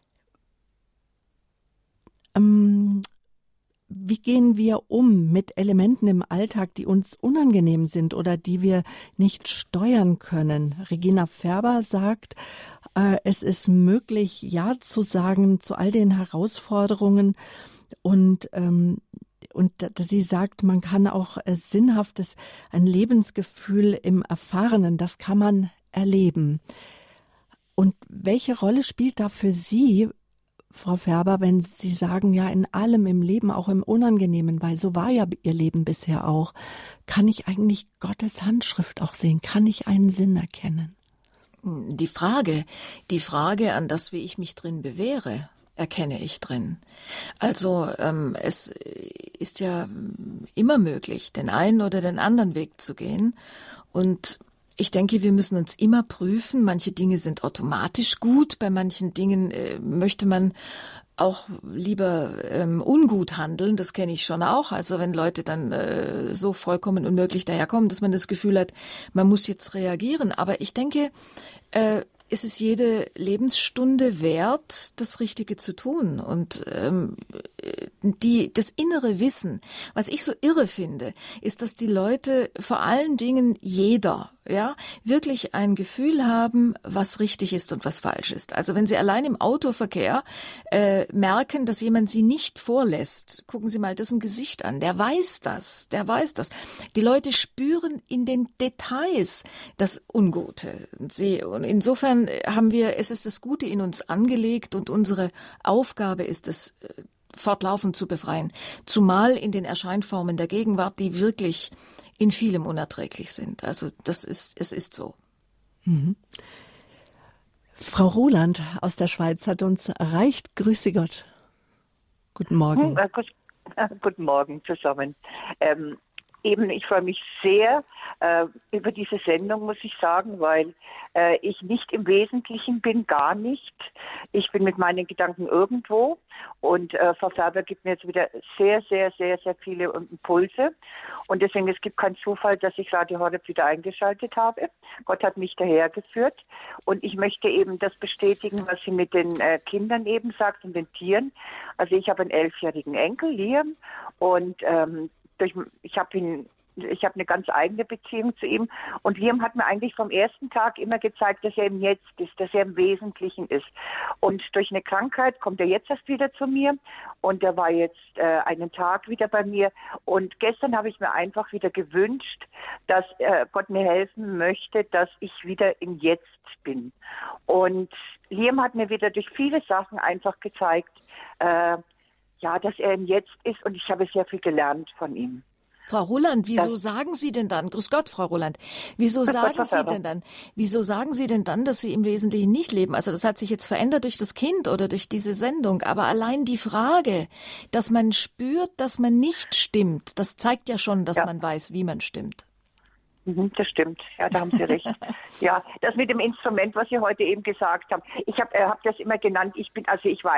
wie gehen wir um mit Elementen im Alltag, die uns unangenehm sind oder die wir nicht steuern können? Regina Färber sagt, es ist möglich, Ja zu sagen zu all den Herausforderungen und sie sagt, man kann auch sinnhaftes, ein Lebensgefühl im Erfahrenen, das kann man erleben. Und welche Rolle spielt da für Sie, Frau Färber, wenn Sie sagen, ja, in allem im Leben, auch im Unangenehmen, weil so war ja Ihr Leben bisher auch, kann ich eigentlich Gottes Handschrift auch sehen? Kann ich einen Sinn erkennen? Die Frage, an das, wie ich mich drin bewähre, erkenne ich drin. Also es ist ja immer möglich, den einen oder den anderen Weg zu gehen. Und Ich denke, wir müssen uns immer prüfen. Manche Dinge sind automatisch gut. Bei manchen Dingen möchte man auch lieber ungut handeln. Das kenne ich schon auch. Also wenn Leute dann so vollkommen unmöglich daherkommen, dass man das Gefühl hat, man muss jetzt reagieren. Aber ich denke, es ist jede Lebensstunde wert, das Richtige zu tun. Und das innere Wissen, was ich so irre finde, ist, dass die Leute, vor allen Dingen jeder, wirklich ein Gefühl haben, was richtig ist und was falsch ist. Also wenn Sie allein im Autoverkehr merken, dass jemand Sie nicht vorlässt, gucken Sie mal dessen Gesicht an. Der weiß das. Die Leute spüren in den Details das Ungute. Und insofern es ist das Gute in uns angelegt und unsere Aufgabe ist es, fortlaufend zu befreien. Zumal in den Erscheinformen der Gegenwart, die wirklich in vielem unerträglich sind. Also es ist so. Mhm. Frau Roland aus der Schweiz hat uns erreicht. Grüße Gott. Guten Morgen. Guten Morgen zusammen. Ich freue mich sehr über diese Sendung, muss ich sagen, weil ich nicht im Wesentlichen bin, gar nicht. Ich bin mit meinen Gedanken irgendwo und Frau Färber gibt mir jetzt wieder sehr, sehr, sehr, sehr viele Impulse und deswegen, es gibt keinen Zufall, dass ich Radio Horeb wieder eingeschaltet habe. Gott hat mich dahergeführt und ich möchte eben das bestätigen, was sie mit den Kindern eben sagt und den Tieren. Also ich habe einen 11-jährigen Enkel, Liam, und ich habe eine ganz eigene Beziehung zu ihm. Und Liam hat mir eigentlich vom ersten Tag immer gezeigt, dass er im Jetzt ist, dass er im Wesentlichen ist. Und durch eine Krankheit kommt er jetzt erst wieder zu mir. Und er war jetzt einen Tag wieder bei mir. Und gestern habe ich mir einfach wieder gewünscht, dass Gott mir helfen möchte, dass ich wieder im Jetzt bin. Und Liam hat mir wieder durch viele Sachen einfach gezeigt, dass er im Jetzt ist. Und ich habe sehr viel gelernt von ihm. Frau Roland, wieso sagen Sie denn dann, grüß Gott, Frau Roland, wieso sagen Sie denn dann, dass Sie im Wesentlichen nicht leben? Also das hat sich jetzt verändert durch das Kind oder durch diese Sendung, aber allein die Frage, dass man spürt, dass man nicht stimmt, das zeigt ja schon, dass man weiß, wie man stimmt. Das stimmt, ja, da haben Sie recht. Ja, das mit dem Instrument, was Sie heute eben gesagt haben. Ich hab das immer genannt, ich bin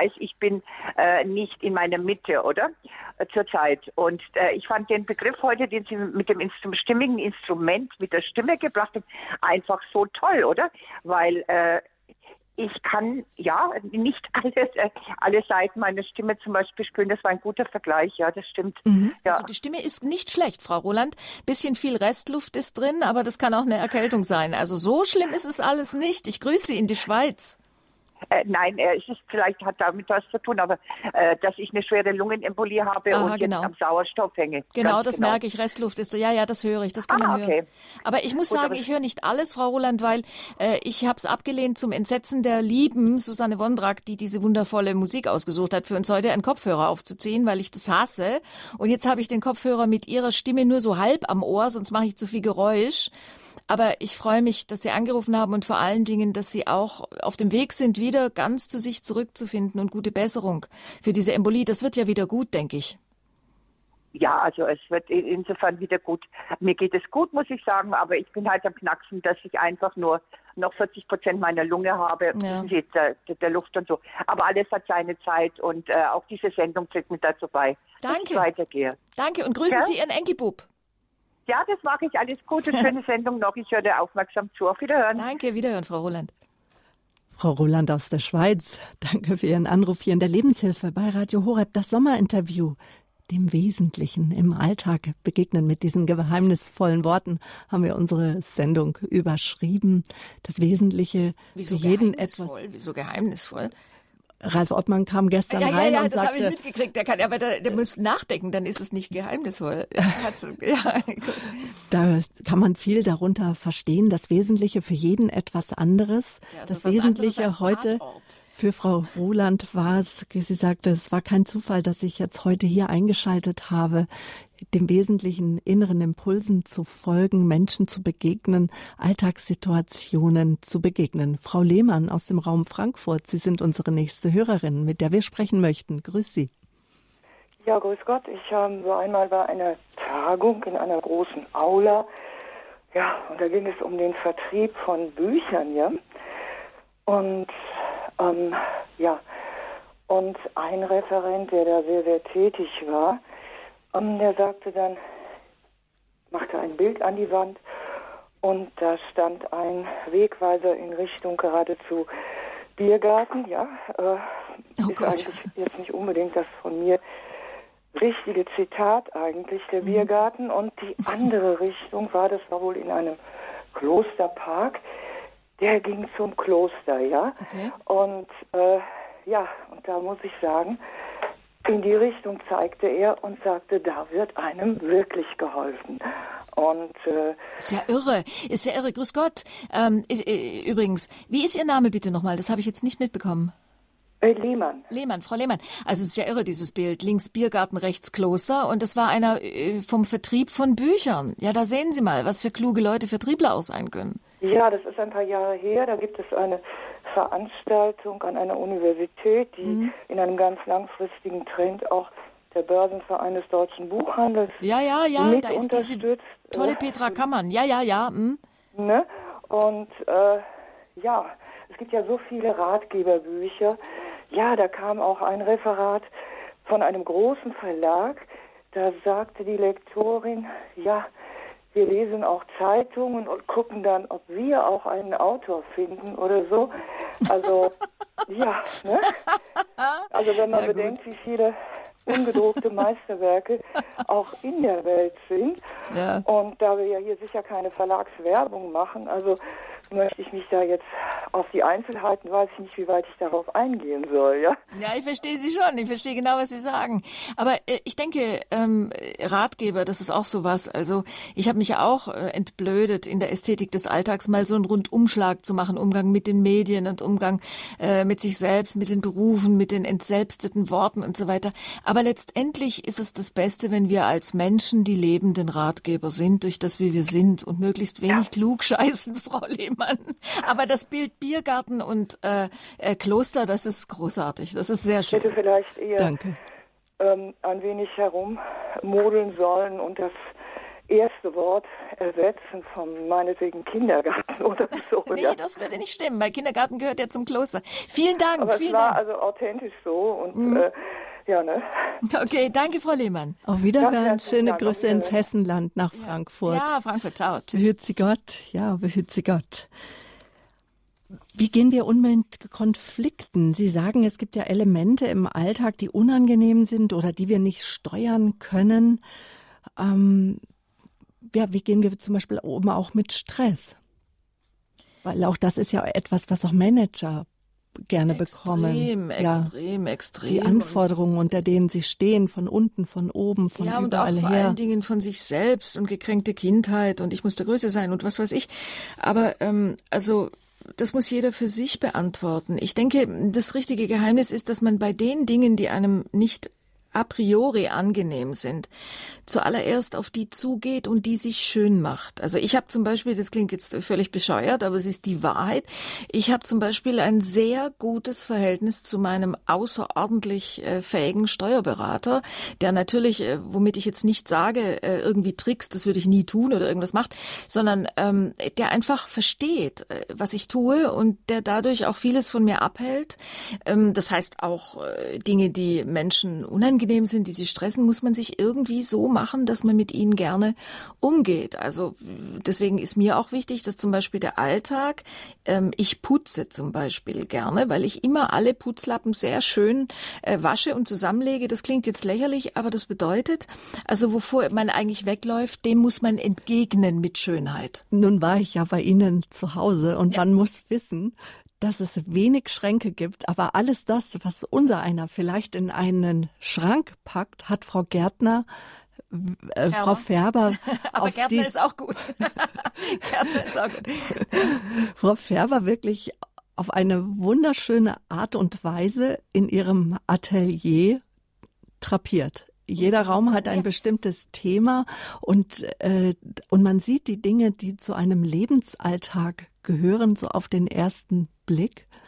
nicht in meiner Mitte, oder? Zurzeit. Und ich fand den Begriff heute, den Sie mit dem stimmigen Instrument, mit der Stimme gebracht haben, einfach so toll, oder? Weil ich kann nicht alle Seiten meiner Stimme zum Beispiel spüren. Das war ein guter Vergleich, ja, das stimmt. Mhm. Ja. Also die Stimme ist nicht schlecht, Frau Roland. Bisschen viel Restluft ist drin, aber das kann auch eine Erkältung sein. Also so schlimm ist es alles nicht. Ich grüße Sie in die Schweiz. Nein, vielleicht hat damit was zu tun, aber dass ich eine schwere Lungenembolie habe und jetzt am Sauerstoff hänge. Genau, das merke ich. Restluft ist, ja, das höre ich, das kann man hören. Aber ich muss sagen, ich höre nicht alles, Frau Roland, weil ich habe es abgelehnt zum Entsetzen der lieben Susanne Wondrak, die diese wundervolle Musik ausgesucht hat, für uns heute einen Kopfhörer aufzuziehen, weil ich das hasse. Und jetzt habe ich den Kopfhörer mit ihrer Stimme nur so halb am Ohr, sonst mache ich zu viel Geräusch. Aber ich freue mich, dass Sie angerufen haben und vor allen Dingen, dass Sie auch auf dem Weg sind, wieder ganz zu sich zurückzufinden und gute Besserung für diese Embolie. Das wird ja wieder gut, denke ich. Ja, also es wird insofern wieder gut. Mir geht es gut, muss ich sagen, aber ich bin halt am Knacksen, dass ich einfach nur noch 40% meiner Lunge habe, der Luft und so. Aber alles hat seine Zeit und auch diese Sendung trägt mir dazu bei, dass ich weitergehe. Danke und grüßen Sie Ihren Enkelbub. Ja, das mache ich. Alles Gute, schöne Sendung noch. Ich höre dir aufmerksam zu. Auf Wiederhören. Danke, Wiederhören, Frau Roland. Frau Roland aus der Schweiz, danke für Ihren Anruf hier in der Lebenshilfe bei Radio Horeb. Das Sommerinterview, dem Wesentlichen im Alltag begegnen. Mit diesen geheimnisvollen Worten haben wir unsere Sendung überschrieben. Das Wesentliche für jeden etwas. Wieso geheimnisvoll? Ralf Ottmann kam gestern rein und sagte... Ja, das habe ich mitgekriegt. Der muss nachdenken, dann ist es nicht geheimnisvoll. Da kann man viel darunter verstehen. Das Wesentliche für jeden etwas anderes. Ja, das Wesentliche heute für Frau Roland war es, sie sagte, es war kein Zufall, dass ich jetzt heute hier eingeschaltet habe, dem wesentlichen inneren Impulsen zu folgen, Menschen zu begegnen, Alltagssituationen zu begegnen. Frau Lehmann aus dem Raum Frankfurt, Sie sind unsere nächste Hörerin, mit der wir sprechen möchten. Grüß Sie. Ja, grüß Gott. Ich war einmal bei einer Tagung in einer großen Aula. Ja, und da ging es um den Vertrieb von Büchern, ja. Und und ein Referent, der da sehr, sehr tätig war, der sagte dann, machte ein Bild an die Wand und da stand ein Wegweiser in Richtung geradezu Biergarten, ja. Ist eigentlich jetzt nicht unbedingt das von mir richtige Zitat eigentlich, der Biergarten. Und die andere Richtung war wohl in einem Klosterpark, der ging zum Kloster, ja. Okay. Und und da muss ich sagen, in die Richtung zeigte er und sagte, da wird einem wirklich geholfen. Und ist ja irre. Grüß Gott. Übrigens, wie ist Ihr Name bitte nochmal? Das habe ich jetzt nicht mitbekommen. Lehmann. Frau Lehmann. Also es ist ja irre, dieses Bild. Links Biergarten, rechts Kloster. Und das war einer vom Vertrieb von Büchern. Ja, da sehen Sie mal, was für kluge Leute Vertriebler auch sein können. Ja, das ist ein paar Jahre her. Da gibt es eine Veranstaltung an einer Universität, die in einem ganz langfristigen Trend auch der Börsenverein des deutschen Buchhandels mit da ist diese tolle Petra Kammann. Ne? Und es gibt ja so viele Ratgeberbücher. Ja, da kam auch ein Referat von einem großen Verlag. Da sagte die Lektorin, ja, wir lesen auch Zeitungen und gucken dann, ob wir auch einen Autor finden oder so. Also, ja, ne? Also wenn man bedenkt, wie viele ungedruckte Meisterwerke auch in der Welt sind. Ja. Und da wir ja hier sicher keine Verlagswerbung machen, also möchte ich mich da jetzt auf die Einzelheiten, weiß ich nicht, wie weit ich darauf eingehen soll, ja? Ja, ich verstehe Sie schon. Ich verstehe genau, was Sie sagen. Aber ich denke, Ratgeber, das ist auch sowas. Also ich habe mich ja auch entblödet, in der Ästhetik des Alltags mal so einen Rundumschlag zu machen, Umgang mit den Medien und Umgang mit sich selbst, mit den Berufen, mit den entselbsteten Worten und so weiter. Aber letztendlich ist es das Beste, wenn wir als Menschen die lebenden Ratgeber sind, durch das, wie wir sind und möglichst wenig klugscheißen, Frau Lehmann. Aber das Bild Biergarten und Kloster, das ist großartig. Das ist sehr schön. Ich hätte vielleicht eher ein wenig herummodeln sollen und das erste Wort ersetzen von meinetwegen Kindergarten oder so. Nee, das würde nicht stimmen, weil Kindergarten gehört ja zum Kloster. Vielen Dank. Aber es war also authentisch so und ja, ne? Okay, danke, Frau Lehmann. Auf Wiederhören, schöne Grüße ins Hessenland nach Frankfurt. Ja, Frankfurt, ciao. Behüt Sie Gott, ja, behüt Sie Gott. Wie gehen wir um mit Konflikten? Sie sagen, es gibt ja Elemente im Alltag, die unangenehm sind oder die wir nicht steuern können. Wie gehen wir zum Beispiel auch mit Stress? Weil auch das ist ja etwas, was auch Manager gerne bekommen. Extrem. Die Anforderungen, unter denen sie stehen, von unten, von oben, von überall her. Ja, und auch vor allen Dingen von sich selbst und gekränkte Kindheit und ich muss der Größte sein und was weiß ich. Aber das muss jeder für sich beantworten. Ich denke, das richtige Geheimnis ist, dass man bei den Dingen, die einem nicht a priori angenehm sind, zuallererst auf die zugeht und die sich schön macht. Also ich habe zum Beispiel, das klingt jetzt völlig bescheuert, aber es ist die Wahrheit, ich habe zum Beispiel ein sehr gutes Verhältnis zu meinem außerordentlich fähigen Steuerberater, der natürlich, womit ich jetzt nicht sage, irgendwie trickst, das würde ich nie tun oder irgendwas macht, sondern der einfach versteht, was ich tue und der dadurch auch vieles von mir abhält. Das heißt auch Dinge, die Menschen unangenehm sind, die sie stressen, muss man sich irgendwie so machen, dass man mit ihnen gerne umgeht. Also deswegen ist mir auch wichtig, dass zum Beispiel der Alltag, ich putze zum Beispiel gerne, weil ich immer alle Putzlappen sehr schön wasche und zusammenlege. Das klingt jetzt lächerlich, aber das bedeutet, also wovor man eigentlich wegläuft, dem muss man entgegnen mit Schönheit. Nun war ich ja bei Ihnen zu Hause und man muss wissen, dass es wenig Schränke gibt, aber alles das, was unser einer vielleicht in einen Schrank packt, hat Frau Gärtner, Frau Färber. Aber Gärtner ist auch gut. Gärtner ist auch gut. Frau Färber wirklich auf eine wunderschöne Art und Weise in ihrem Atelier drapiert. Jeder Raum hat ein bestimmtes Thema und man sieht die Dinge, die zu einem Lebensalltag gehören, so auf den ersten Blick.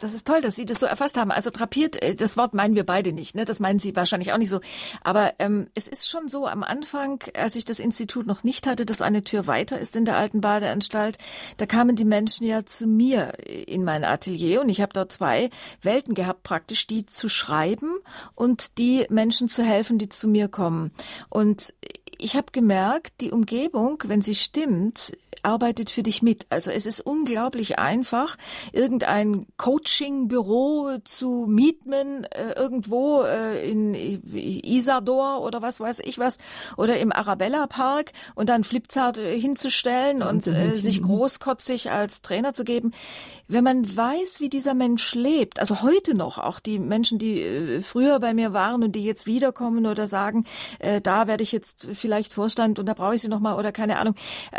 Das ist toll, dass Sie das so erfasst haben. Also drapiert, das Wort meinen wir beide nicht, ne? Das meinen Sie wahrscheinlich auch nicht so. Aber es ist schon so, am Anfang, als ich das Institut noch nicht hatte, das eine Tür weiter ist in der alten Badeanstalt, da kamen die Menschen ja zu mir in mein Atelier und ich habe dort 2 Welten gehabt, praktisch die zu schreiben und die Menschen zu helfen, die zu mir kommen. Und ich habe gemerkt, die Umgebung, wenn sie stimmt, arbeitet für dich mit. Also es ist unglaublich einfach, irgendein Coaching-Büro zu mieten, irgendwo in Isador oder was weiß ich was, oder im Arabella-Park und dann Flipchart hinzustellen und sich großkotzig als Trainer zu geben. Wenn man weiß, wie dieser Mensch lebt, also heute noch, auch die Menschen, die früher bei mir waren und die jetzt wiederkommen oder sagen, da werde ich jetzt vielleicht Vorstand und da brauche ich sie nochmal oder keine Ahnung,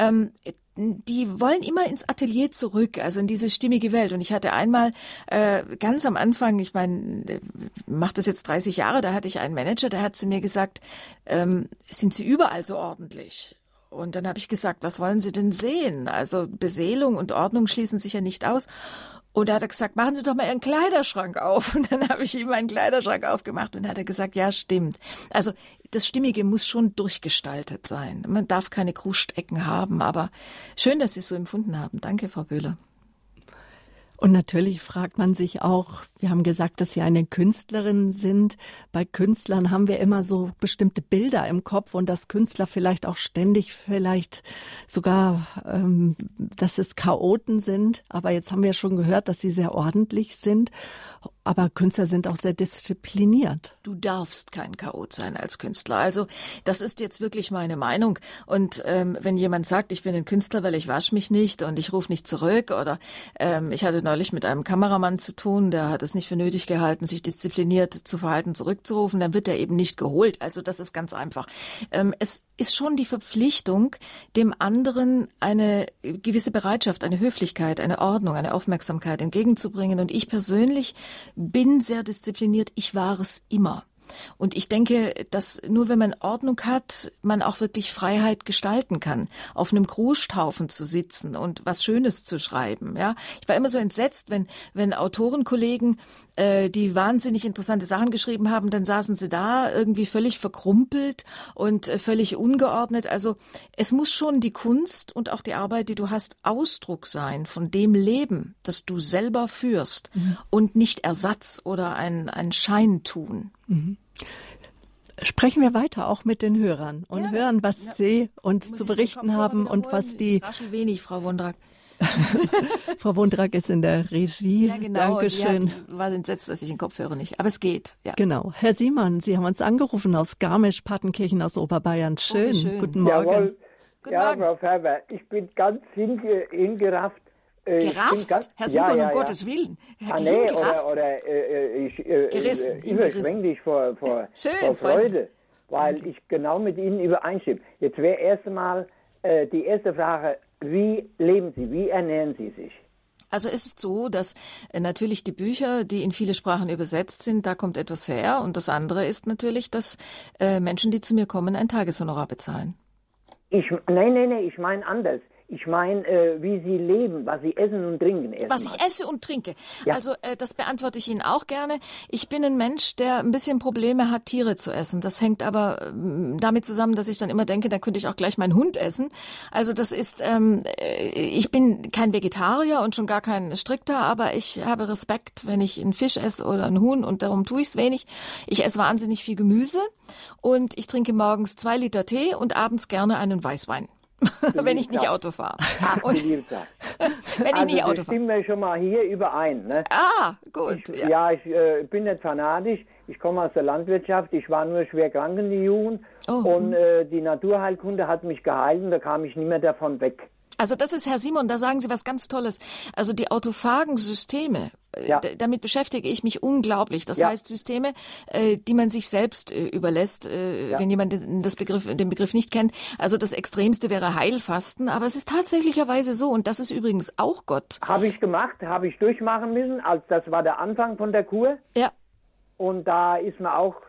die wollen immer ins Atelier zurück, also in diese stimmige Welt. Und ich hatte einmal ganz am Anfang, ich meine, mache das jetzt 30 Jahre, da hatte ich einen Manager, der hat zu mir gesagt, sind Sie überall so ordentlich? Und dann habe ich gesagt, was wollen Sie denn sehen? Also Beseelung und Ordnung schließen sich ja nicht aus. Und da hat er gesagt, machen Sie doch mal Ihren Kleiderschrank auf. Und dann habe ich ihm meinen Kleiderschrank aufgemacht und dann hat er gesagt, ja, stimmt. Also das Stimmige muss schon durchgestaltet sein. Man darf keine Krustecken haben, aber schön, dass Sie es so empfunden haben. Danke, Frau Böhler. Und natürlich fragt man sich auch, wir haben gesagt, dass Sie eine Künstlerin sind. Bei Künstlern haben wir immer so bestimmte Bilder im Kopf und dass Künstler vielleicht auch ständig, vielleicht sogar, dass es Chaoten sind. Aber jetzt haben wir schon gehört, dass Sie sehr ordentlich sind. Aber Künstler sind auch sehr diszipliniert. Du darfst kein Chaot sein als Künstler. Also das ist jetzt wirklich meine Meinung. Und wenn jemand sagt, ich bin ein Künstler, weil ich wasche mich nicht und ich rufe nicht zurück oder ich hatte neulich mit einem Kameramann zu tun, der hat es nicht für nötig gehalten, sich diszipliniert zu verhalten, zurückzurufen, dann wird er eben nicht geholt. Also das ist ganz einfach. Es ist schon die Verpflichtung, dem anderen eine gewisse Bereitschaft, eine Höflichkeit, eine Ordnung, eine Aufmerksamkeit entgegenzubringen. Und ich persönlich bin sehr diszipliniert. Ich war es immer. Und ich denke, dass nur wenn man Ordnung hat, man auch wirklich Freiheit gestalten kann, auf einem Krusthaufen zu sitzen und was Schönes zu schreiben. Ja, ich war immer so entsetzt, wenn Autorenkollegen, die wahnsinnig interessante Sachen geschrieben haben, dann saßen sie da irgendwie völlig verkrumpelt und völlig ungeordnet. Also es muss schon die Kunst und auch die Arbeit, die du hast, Ausdruck sein von dem Leben, das du selber führst und nicht Ersatz oder ein Scheintun. Mhm. Sprechen wir weiter auch mit den Hörern und hören, was sie uns zu berichten haben und was die... Raschel wenig, Frau Wondrak. Frau Wondrak ist in der Regie. Ja, genau. Dankeschön. Die war entsetzt, dass ich den Kopfhörer nicht. Aber es geht. Ja. Genau. Herr Simon, Sie haben uns angerufen aus Garmisch-Partenkirchen aus Oberbayern. Schön. Schön. Guten Morgen. Jawohl. Guten Ja, Morgen. Frau Färber, ich bin ganz hingerafft. Gerafft? Herr Simon, um Gottes Willen. Nee, Gerafft? oder überschwänglich vor Schön, Freude, weil ich genau mit Ihnen übereinstimme. Jetzt wäre erst einmal die erste Frage, wie leben Sie, wie ernähren Sie sich? Also es ist so, dass natürlich die Bücher, die in viele Sprachen übersetzt sind, da kommt etwas her. Und das andere ist natürlich, dass Menschen, die zu mir kommen, ein Tageshonorar bezahlen. Nein, ich meine anders. Ich meine, wie Sie leben, was Sie essen und trinken. Was ich esse und trinke. Ja. Also das beantworte ich Ihnen auch gerne. Ich bin ein Mensch, der ein bisschen Probleme hat, Tiere zu essen. Das hängt aber damit zusammen, dass ich dann immer denke, da könnte ich auch gleich meinen Hund essen. Also das ist, ich bin kein Vegetarier und schon gar kein Strikter, aber ich habe Respekt, wenn ich einen Fisch esse oder einen Huhn und darum tue ich es wenig. Ich esse wahnsinnig viel Gemüse und ich trinke morgens 2 Liter Tee und abends gerne einen Weißwein. Wenn ich nicht Auto fahre. Wenn ich nicht Auto fahre. Stimmen wir schon mal hier überein. Ne? Ah, gut. Ich bin nicht fanatisch. Ich komme aus der Landwirtschaft. Ich war nur schwer krank in der Jugend. Und die Naturheilkunde hat mich geheilt und da kam ich nicht mehr davon weg. Also das ist, Herr Simon, da sagen Sie was ganz Tolles. Also die autophagen Systeme, damit beschäftige ich mich unglaublich. Das heißt Systeme, die man sich selbst überlässt, wenn jemand den Begriff nicht kennt. Also das Extremste wäre Heilfasten, aber es ist tatsächlicherweise so und das ist übrigens auch Gott. Habe ich gemacht, habe ich durchmachen müssen. Das war der Anfang von der Kur. Ja. Und da ist mir auch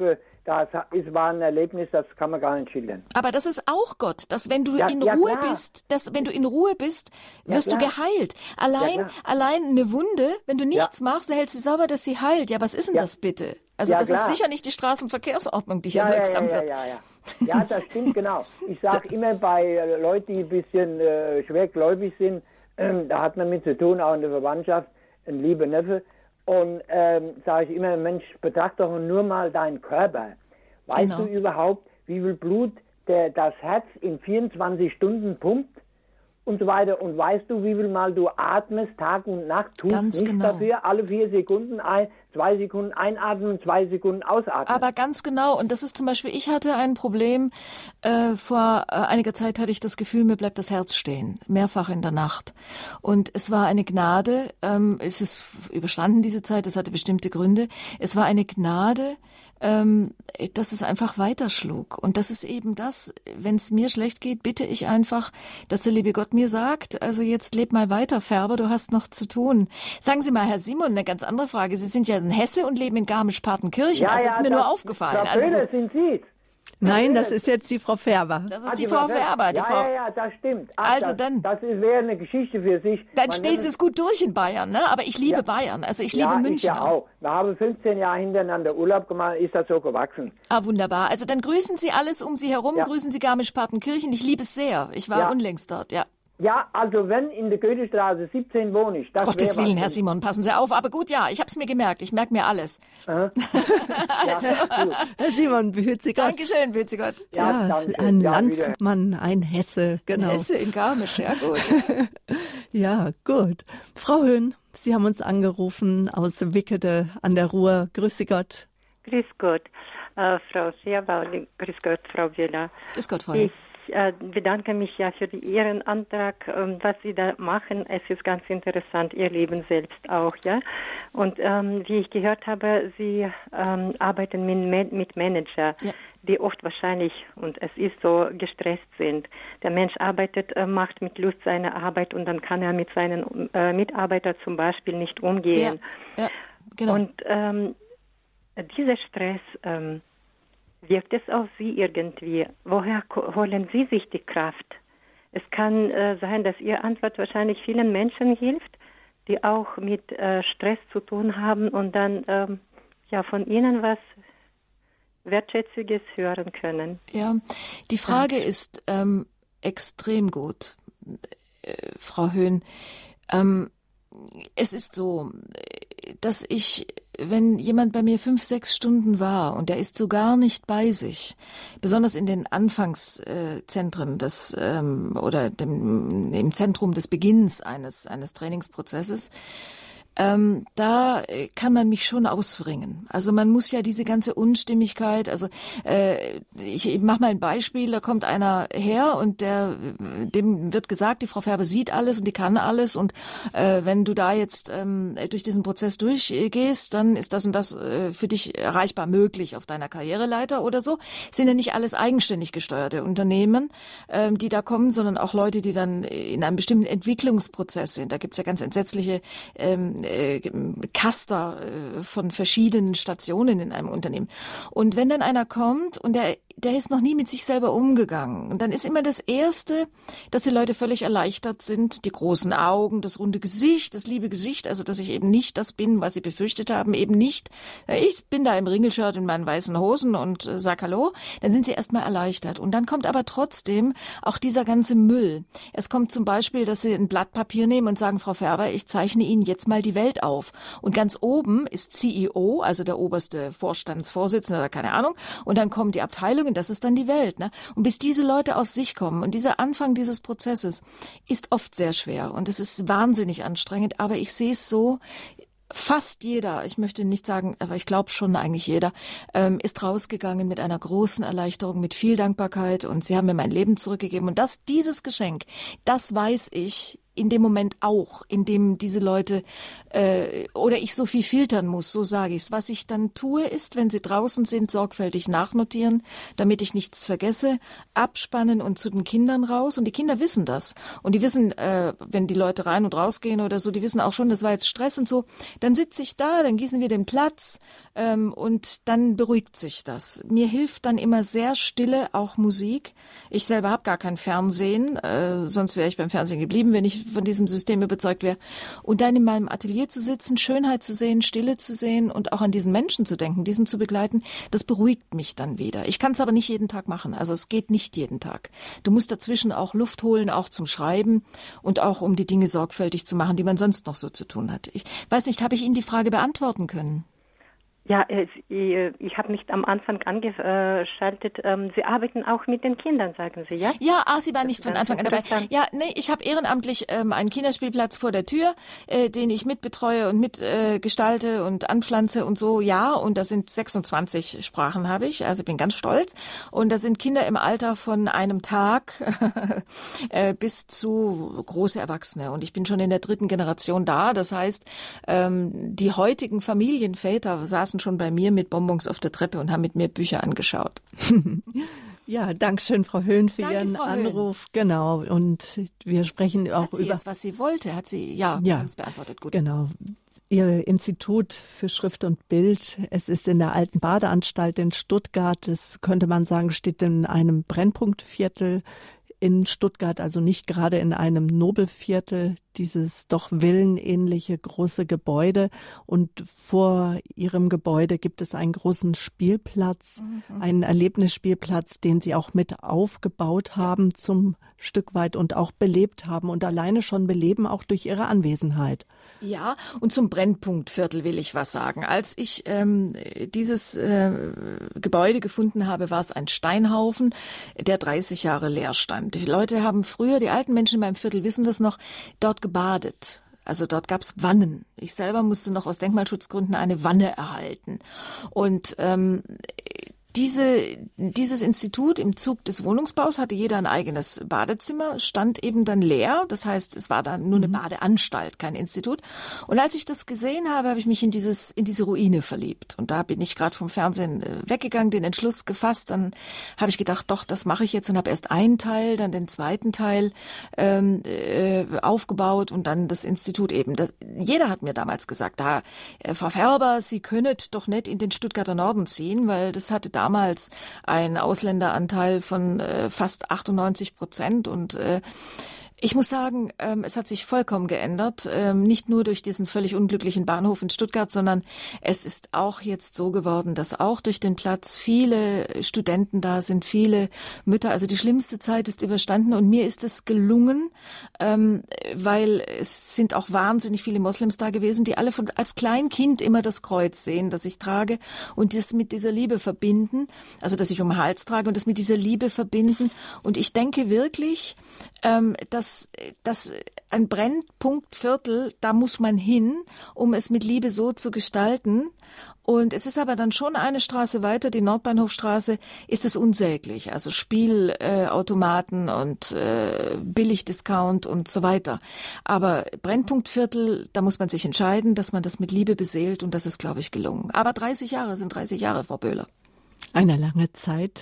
war ein Erlebnis, das kann man gar nicht schildern. Aber das ist auch Gott, dass wenn du in Ruhe bist, wirst du geheilt. Allein eine Wunde, wenn du nichts machst, dann hältst du sauber, dass sie heilt. Ja, was ist denn das bitte? Also das ist sicher nicht die Straßenverkehrsordnung, die hier wirksam wird. Ja, das stimmt, genau. Ich sage immer bei Leuten, die ein bisschen schwergläubig sind, da hat man mit zu tun, auch in der Verwandtschaft, ein lieber Neffe. Und sage ich immer, Mensch, betrachte doch nur mal deinen Körper. Weißt du überhaupt, wie viel Blut das Herz in 24 Stunden pumpt? Und so weiter. Und weißt du, wie viel Mal du atmest, Tag und Nacht, tust nichts dafür, alle 4 Sekunden 2 Sekunden einatmen, 2 Sekunden ausatmen. Aber ganz genau. Und das ist zum Beispiel, ich hatte ein Problem, vor einiger Zeit hatte ich das Gefühl, mir bleibt das Herz stehen, mehrfach in der Nacht. Und es war eine Gnade, es ist überstanden diese Zeit, es hatte bestimmte Gründe. Es war eine Gnade, dass es einfach weiterschlug. Und das ist eben das, wenn es mir schlecht geht, bitte ich einfach, dass der liebe Gott mir sagt, also jetzt leb mal weiter, Färber, du hast noch zu tun. Sagen Sie mal, Herr Simon, eine ganz andere Frage. Sie sind ja in Hesse und leben in Garmisch-Partenkirchen. Also ist mir nur aufgefallen. Frau Böhler, sind Sie? Nein, das ist jetzt die Frau Färber. Das ist die Frau Färber. Ja, das stimmt. Das wäre eine Geschichte für sich. Dann steht es gut durch in Bayern, ne? Aber ich liebe Bayern, also ich liebe München. Ich auch. Wir haben 15 Jahre hintereinander Urlaub gemacht, ist das so gewachsen. Ah, wunderbar. Also dann grüßen Sie alles um Sie herum, grüßen Sie Garmisch-Partenkirchen. Ich liebe es sehr. Ich war unlängst dort, Ja, also wenn in der Goethestraße 17 wohne ich. Gottes Willen, Herr Simon, passen Sie auf. Aber gut, ich habe es mir gemerkt. Ich merke mir alles. Also. Herr Simon, behüt Sie Gott. Dankeschön, behüt Sie Gott. Ja, danke. Ein Landsmann, ein Hesse, genau. Ein Hesse in Garmisch, ja gut. Ja, gut. Frau Höhn, Sie haben uns angerufen aus Wickede an der Ruhr. Grüß Sie Gott. Grüß Gott, Frau Seerbauer. Grüß Gott, Frau Bieler. Grüß Gott, Frau Höhn. Ich bedanke mich für Ihren Antrag, was Sie da machen. Es ist ganz interessant, Ihr Leben selbst auch, ja. Und wie ich gehört habe, Sie arbeiten mit Managern, die oft wahrscheinlich, und es ist so, gestresst sind. Der Mensch arbeitet, macht mit Lust seine Arbeit und dann kann er mit seinen Mitarbeitern zum Beispiel nicht umgehen. Ja, genau. Und dieser Stress, wirkt es auf Sie irgendwie? Woher holen Sie sich die Kraft? Es kann sein, dass Ihre Antwort wahrscheinlich vielen Menschen hilft, die auch mit Stress zu tun haben und dann von Ihnen was Wertschätziges hören können. Ja, die Frage ist extrem gut, Frau Höhn. Es ist so, dass wenn jemand bei mir 5-6 Stunden war und der ist so gar nicht bei sich, besonders in den Anfangszentren oder im Zentrum des Beginns eines Trainingsprozesses, da kann man mich schon ausbringen. Also man muss ja diese ganze Unstimmigkeit, also ich mache mal ein Beispiel, da kommt einer her und dem wird gesagt, die Frau Färber sieht alles und die kann alles und wenn du da jetzt durch diesen Prozess durchgehst, dann ist das und das für dich erreichbar möglich auf deiner Karriereleiter oder so. Es sind ja nicht alles eigenständig gesteuerte Unternehmen, die da kommen, sondern auch Leute, die dann in einem bestimmten Entwicklungsprozess sind. Da gibt's ja ganz entsetzliche Caster von verschiedenen Stationen in einem Unternehmen. Und wenn dann einer kommt und der ist noch nie mit sich selber umgegangen. Und dann ist immer das Erste, dass die Leute völlig erleichtert sind. Die großen Augen, das runde Gesicht, das liebe Gesicht. Also, dass ich eben nicht das bin, was sie befürchtet haben. Eben nicht, ich bin da im Ringelshirt in meinen weißen Hosen und sag Hallo. Dann sind sie erstmal erleichtert. Und dann kommt aber trotzdem auch dieser ganze Müll. Es kommt zum Beispiel, dass sie ein Blatt Papier nehmen und sagen, Frau Färber, ich zeichne Ihnen jetzt mal die Welt auf. Und ganz oben ist CEO, also der oberste Vorstandsvorsitzende oder keine Ahnung. Und dann kommt die Abteilung und das ist dann die Welt. Ne? Und bis diese Leute auf sich kommen und dieser Anfang dieses Prozesses ist oft sehr schwer und es ist wahnsinnig anstrengend, aber ich sehe es so, fast jeder, ich möchte nicht sagen, aber ich glaube schon eigentlich jeder, ist rausgegangen mit einer großen Erleichterung, mit viel Dankbarkeit und sie haben mir mein Leben zurückgegeben und dieses Geschenk, das weiß ich, in dem Moment auch, in dem diese Leute oder ich so viel filtern muss, so sage ich es. Was ich dann tue, ist, wenn sie draußen sind, sorgfältig nachnotieren, damit ich nichts vergesse, abspannen und zu den Kindern raus. Und die Kinder wissen das. Und die wissen, wenn die Leute rein und rausgehen oder so, die wissen auch schon, das war jetzt Stress und so. Dann sitze ich da, dann gießen wir den Platz und dann beruhigt sich das. Mir hilft dann immer sehr Stille, auch Musik. Ich selber habe gar kein Fernsehen, sonst wäre ich beim Fernsehen geblieben, wenn ich von diesem System überzeugt wäre. Und dann in meinem Atelier zu sitzen, Schönheit zu sehen, Stille zu sehen und auch an diesen Menschen zu denken, diesen zu begleiten, das beruhigt mich dann wieder. Ich kann es aber nicht jeden Tag machen, also es geht nicht jeden Tag. Du musst dazwischen auch Luft holen, auch zum Schreiben und auch um die Dinge sorgfältig zu machen, die man sonst noch so zu tun hat. Ich weiß nicht, habe ich Ihnen die Frage beantworten können? Ja, ich habe mich am Anfang angeschaltet. Sie arbeiten auch mit den Kindern, sagen Sie, ja? Ja, Sie war nicht von Anfang an dabei. Ja, nee, ich habe ehrenamtlich einen Kinderspielplatz vor der Tür, den ich mitbetreue und mitgestalte und anpflanze und so, ja. Und das sind 26 Sprachen habe ich, also bin ganz stolz. Und das sind Kinder im Alter von einem Tag bis zu große Erwachsene. Und ich bin schon in der 3. Generation da. Das heißt, die heutigen Familienväter saßen schon bei mir mit Bonbons auf der Treppe und haben mit mir Bücher angeschaut. Ja, Dankeschön, Frau Höhn, für Ihren Anruf. Genau. Und wir sprechen auch über... Hat sie jetzt, was sie wollte? Hat sie, ja, wir haben es beantwortet. Gut. Genau. Ihr Institut für Schrift und Bild, es ist in der Alten Badeanstalt in Stuttgart. Das könnte man sagen, steht in einem Brennpunktviertel in Stuttgart, also nicht gerade in einem Nobelviertel, dieses doch villenähnliche große Gebäude. Und vor Ihrem Gebäude gibt es einen großen Spielplatz, einen Erlebnisspielplatz, den Sie auch mit aufgebaut haben zum Stück weit und auch belebt haben und alleine schon beleben, auch durch Ihre Anwesenheit. Ja, und zum Brennpunktviertel will ich was sagen. Als ich dieses Gebäude gefunden habe, war es ein Steinhaufen, der 30 Jahre leer stand. Die Leute haben früher, die alten Menschen in meinem Viertel wissen das noch, dort gebadet. Also dort gab's Wannen. Ich selber musste noch aus Denkmalschutzgründen eine Wanne erhalten. Und dieses Institut im Zug des Wohnungsbaus hatte jeder ein eigenes Badezimmer, stand eben dann leer. Das heißt, es war dann nur eine Badeanstalt, kein Institut. Und als ich das gesehen habe, habe ich mich in diese Ruine verliebt. Und da bin ich gerade vom Fernsehen weggegangen, den Entschluss gefasst. Dann habe ich gedacht, doch, das mache ich jetzt und habe erst einen Teil, dann den zweiten Teil aufgebaut und dann das Institut eben. Jeder hat mir damals gesagt, Frau Färber, Sie könnet doch nicht in den Stuttgarter Norden ziehen, weil das hatte damals einen Ausländeranteil von fast 98% und ich muss sagen, es hat sich vollkommen geändert, nicht nur durch diesen völlig unglücklichen Bahnhof in Stuttgart, sondern es ist auch jetzt so geworden, dass auch durch den Platz viele Studenten da sind, viele Mütter, also die schlimmste Zeit ist überstanden und mir ist es gelungen, weil es sind auch wahnsinnig viele Moslems da gewesen, die alle als Kleinkind immer das Kreuz sehen, das ich trage und das mit dieser Liebe verbinden, also das ich um den Hals trage und das mit dieser Liebe verbinden und ich denke wirklich, dass ein Brennpunktviertel, da muss man hin, um es mit Liebe so zu gestalten. Und es ist aber dann schon eine Straße weiter, die Nordbahnhofstraße, ist es unsäglich. Also Spielautomaten und Billigdiscount und so weiter. Aber Brennpunktviertel, da muss man sich entscheiden, dass man das mit Liebe beseelt und das ist, glaube ich, gelungen. Aber 30 Jahre sind 30 Jahre, Frau Böhler. Eine lange Zeit.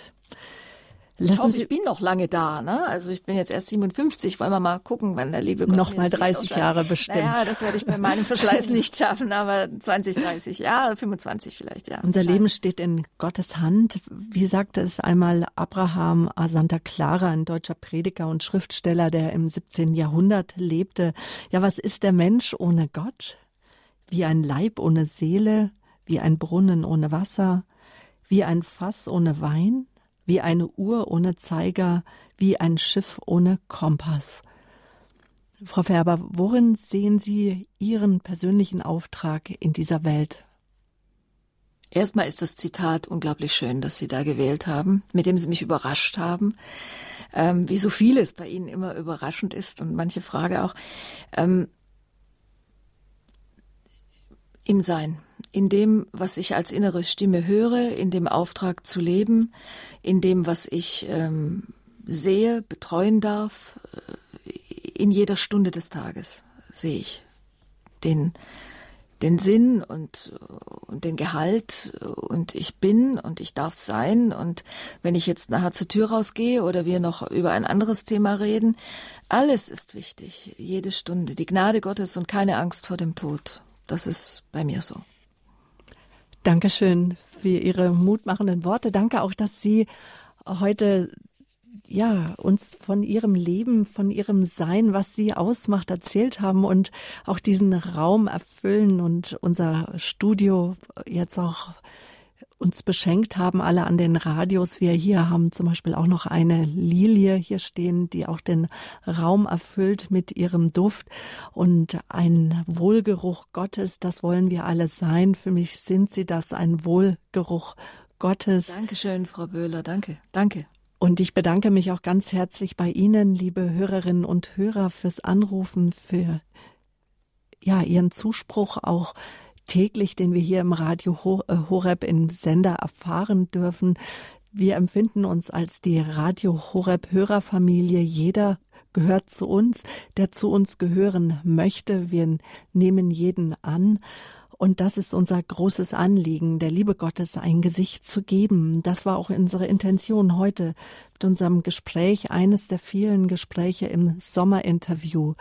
Ich bin noch lange da, ne? Also ich bin jetzt erst 57, wollen wir mal gucken, wann der liebe Gott noch mal 30 Jahre bestimmt. Ja, das werde ich bei meinem Verschleiß nicht schaffen, aber 20, 30, ja, 25 vielleicht, ja. Unser Leben steht in Gottes Hand. Wie sagte es einmal Abraham a Santa Clara, ein deutscher Prediger und Schriftsteller, der im 17. Jahrhundert lebte. Ja, was ist der Mensch ohne Gott? Wie ein Leib ohne Seele, wie ein Brunnen ohne Wasser, wie ein Fass ohne Wein, wie eine Uhr ohne Zeiger, wie ein Schiff ohne Kompass. Frau Färber, worin sehen Sie Ihren persönlichen Auftrag in dieser Welt? Erstmal ist das Zitat unglaublich schön, das Sie da gewählt haben, mit dem Sie mich überrascht haben. Wie so vieles bei Ihnen immer überraschend ist und manche Frage auch. Im Sein. In dem, was ich als innere Stimme höre, in dem Auftrag zu leben, in dem, was ich sehe, betreuen darf, in jeder Stunde des Tages sehe ich den Sinn und den Gehalt und ich bin und ich darf sein. Und wenn ich jetzt nachher zur Tür rausgehe oder wir noch über ein anderes Thema reden, alles ist wichtig, jede Stunde. Die Gnade Gottes und keine Angst vor dem Tod. Das ist bei mir so. Dankeschön für Ihre mutmachenden Worte. Danke auch, dass Sie heute uns von Ihrem Leben, von Ihrem Sein, was Sie ausmacht, erzählt haben und auch diesen Raum erfüllen und unser Studio jetzt auch uns beschenkt haben, alle an den Radios. Wir hier haben zum Beispiel auch noch eine Lilie hier stehen, die auch den Raum erfüllt mit ihrem Duft und ein Wohlgeruch Gottes, das wollen wir alle sein. Für mich sind Sie das, ein Wohlgeruch Gottes. Dankeschön, Frau Böhler, danke. Und ich bedanke mich auch ganz herzlich bei Ihnen, liebe Hörerinnen und Hörer, fürs Anrufen, für Ihren Zuspruch auch täglich, den wir hier im Radio Horeb im Sender erfahren dürfen. Wir empfinden uns als die Radio Horeb Hörerfamilie. Jeder gehört zu uns, der zu uns gehören möchte. Wir nehmen jeden an. Und das ist unser großes Anliegen, der Liebe Gottes ein Gesicht zu geben. Das war auch unsere Intention heute mit unserem Gespräch, eines der vielen Gespräche im Sommerinterview.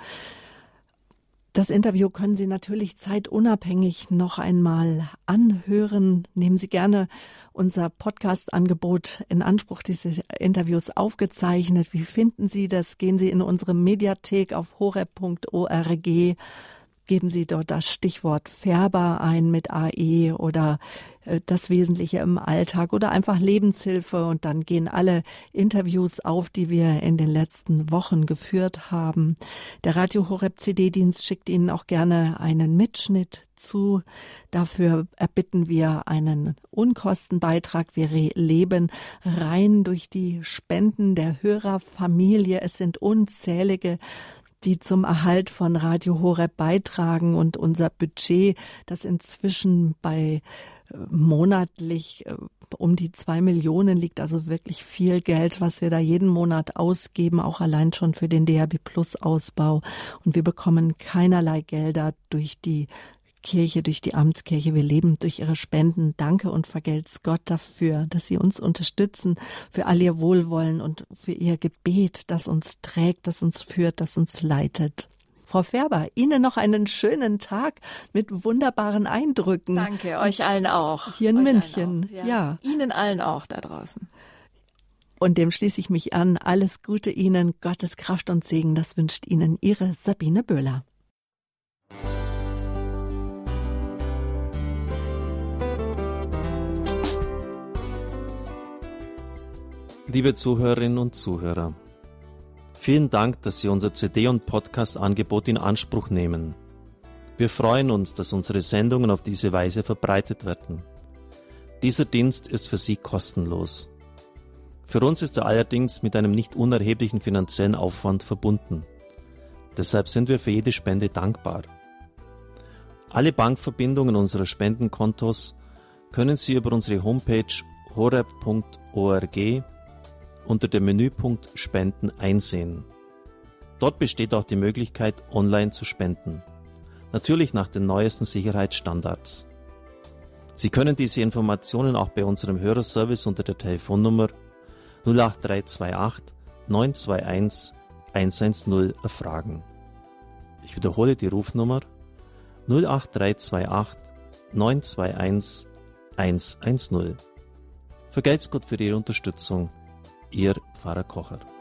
Das Interview können Sie natürlich zeitunabhängig noch einmal anhören. Nehmen Sie gerne unser Podcast-Angebot in Anspruch, diese Interviews aufgezeichnet. Wie finden Sie das? Gehen Sie in unsere Mediathek auf horeb.org. Geben Sie dort das Stichwort Färber ein mit AE oder das Wesentliche im Alltag oder einfach Lebenshilfe und dann gehen alle Interviews auf, die wir in den letzten Wochen geführt haben. Der Radio Horeb CD-Dienst schickt Ihnen auch gerne einen Mitschnitt zu. Dafür erbitten wir einen Unkostenbeitrag. Wir leben rein durch die Spenden der Hörerfamilie. Es sind unzählige, die zum Erhalt von Radio Horeb beitragen und unser Budget, das inzwischen bei monatlich um die 2 Millionen liegt, also wirklich viel Geld, was wir da jeden Monat ausgeben, auch allein schon für den DAB Plus Ausbau. Und wir bekommen keinerlei Gelder durch die Kirche, durch die Amtskirche. Wir leben durch ihre Spenden. Danke und vergelt's Gott dafür, dass Sie uns unterstützen, für all Ihr Wohlwollen und für Ihr Gebet, das uns trägt, das uns führt, das uns leitet. Frau Färber, Ihnen noch einen schönen Tag mit wunderbaren Eindrücken. Danke, euch allen auch. Hier in euch München, ja. Ihnen allen auch da draußen. Und dem schließe ich mich an. Alles Gute Ihnen, Gottes Kraft und Segen, das wünscht Ihnen Ihre Sabine Böhler. Liebe Zuhörerinnen und Zuhörer, vielen Dank, dass Sie unser CD- und Podcast-Angebot in Anspruch nehmen. Wir freuen uns, dass unsere Sendungen auf diese Weise verbreitet werden. Dieser Dienst ist für Sie kostenlos. Für uns ist er allerdings mit einem nicht unerheblichen finanziellen Aufwand verbunden. Deshalb sind wir für jede Spende dankbar. Alle Bankverbindungen unserer Spendenkontos können Sie über unsere Homepage horeb.org unter dem Menüpunkt Spenden einsehen. Dort besteht auch die Möglichkeit, online zu spenden. Natürlich nach den neuesten Sicherheitsstandards. Sie können diese Informationen auch bei unserem Hörerservice unter der Telefonnummer 08328 921 110 erfragen. Ich wiederhole die Rufnummer 08328 921 110. Vergelt's Gott für Ihre Unterstützung. Ihr Pfarrer Kocher.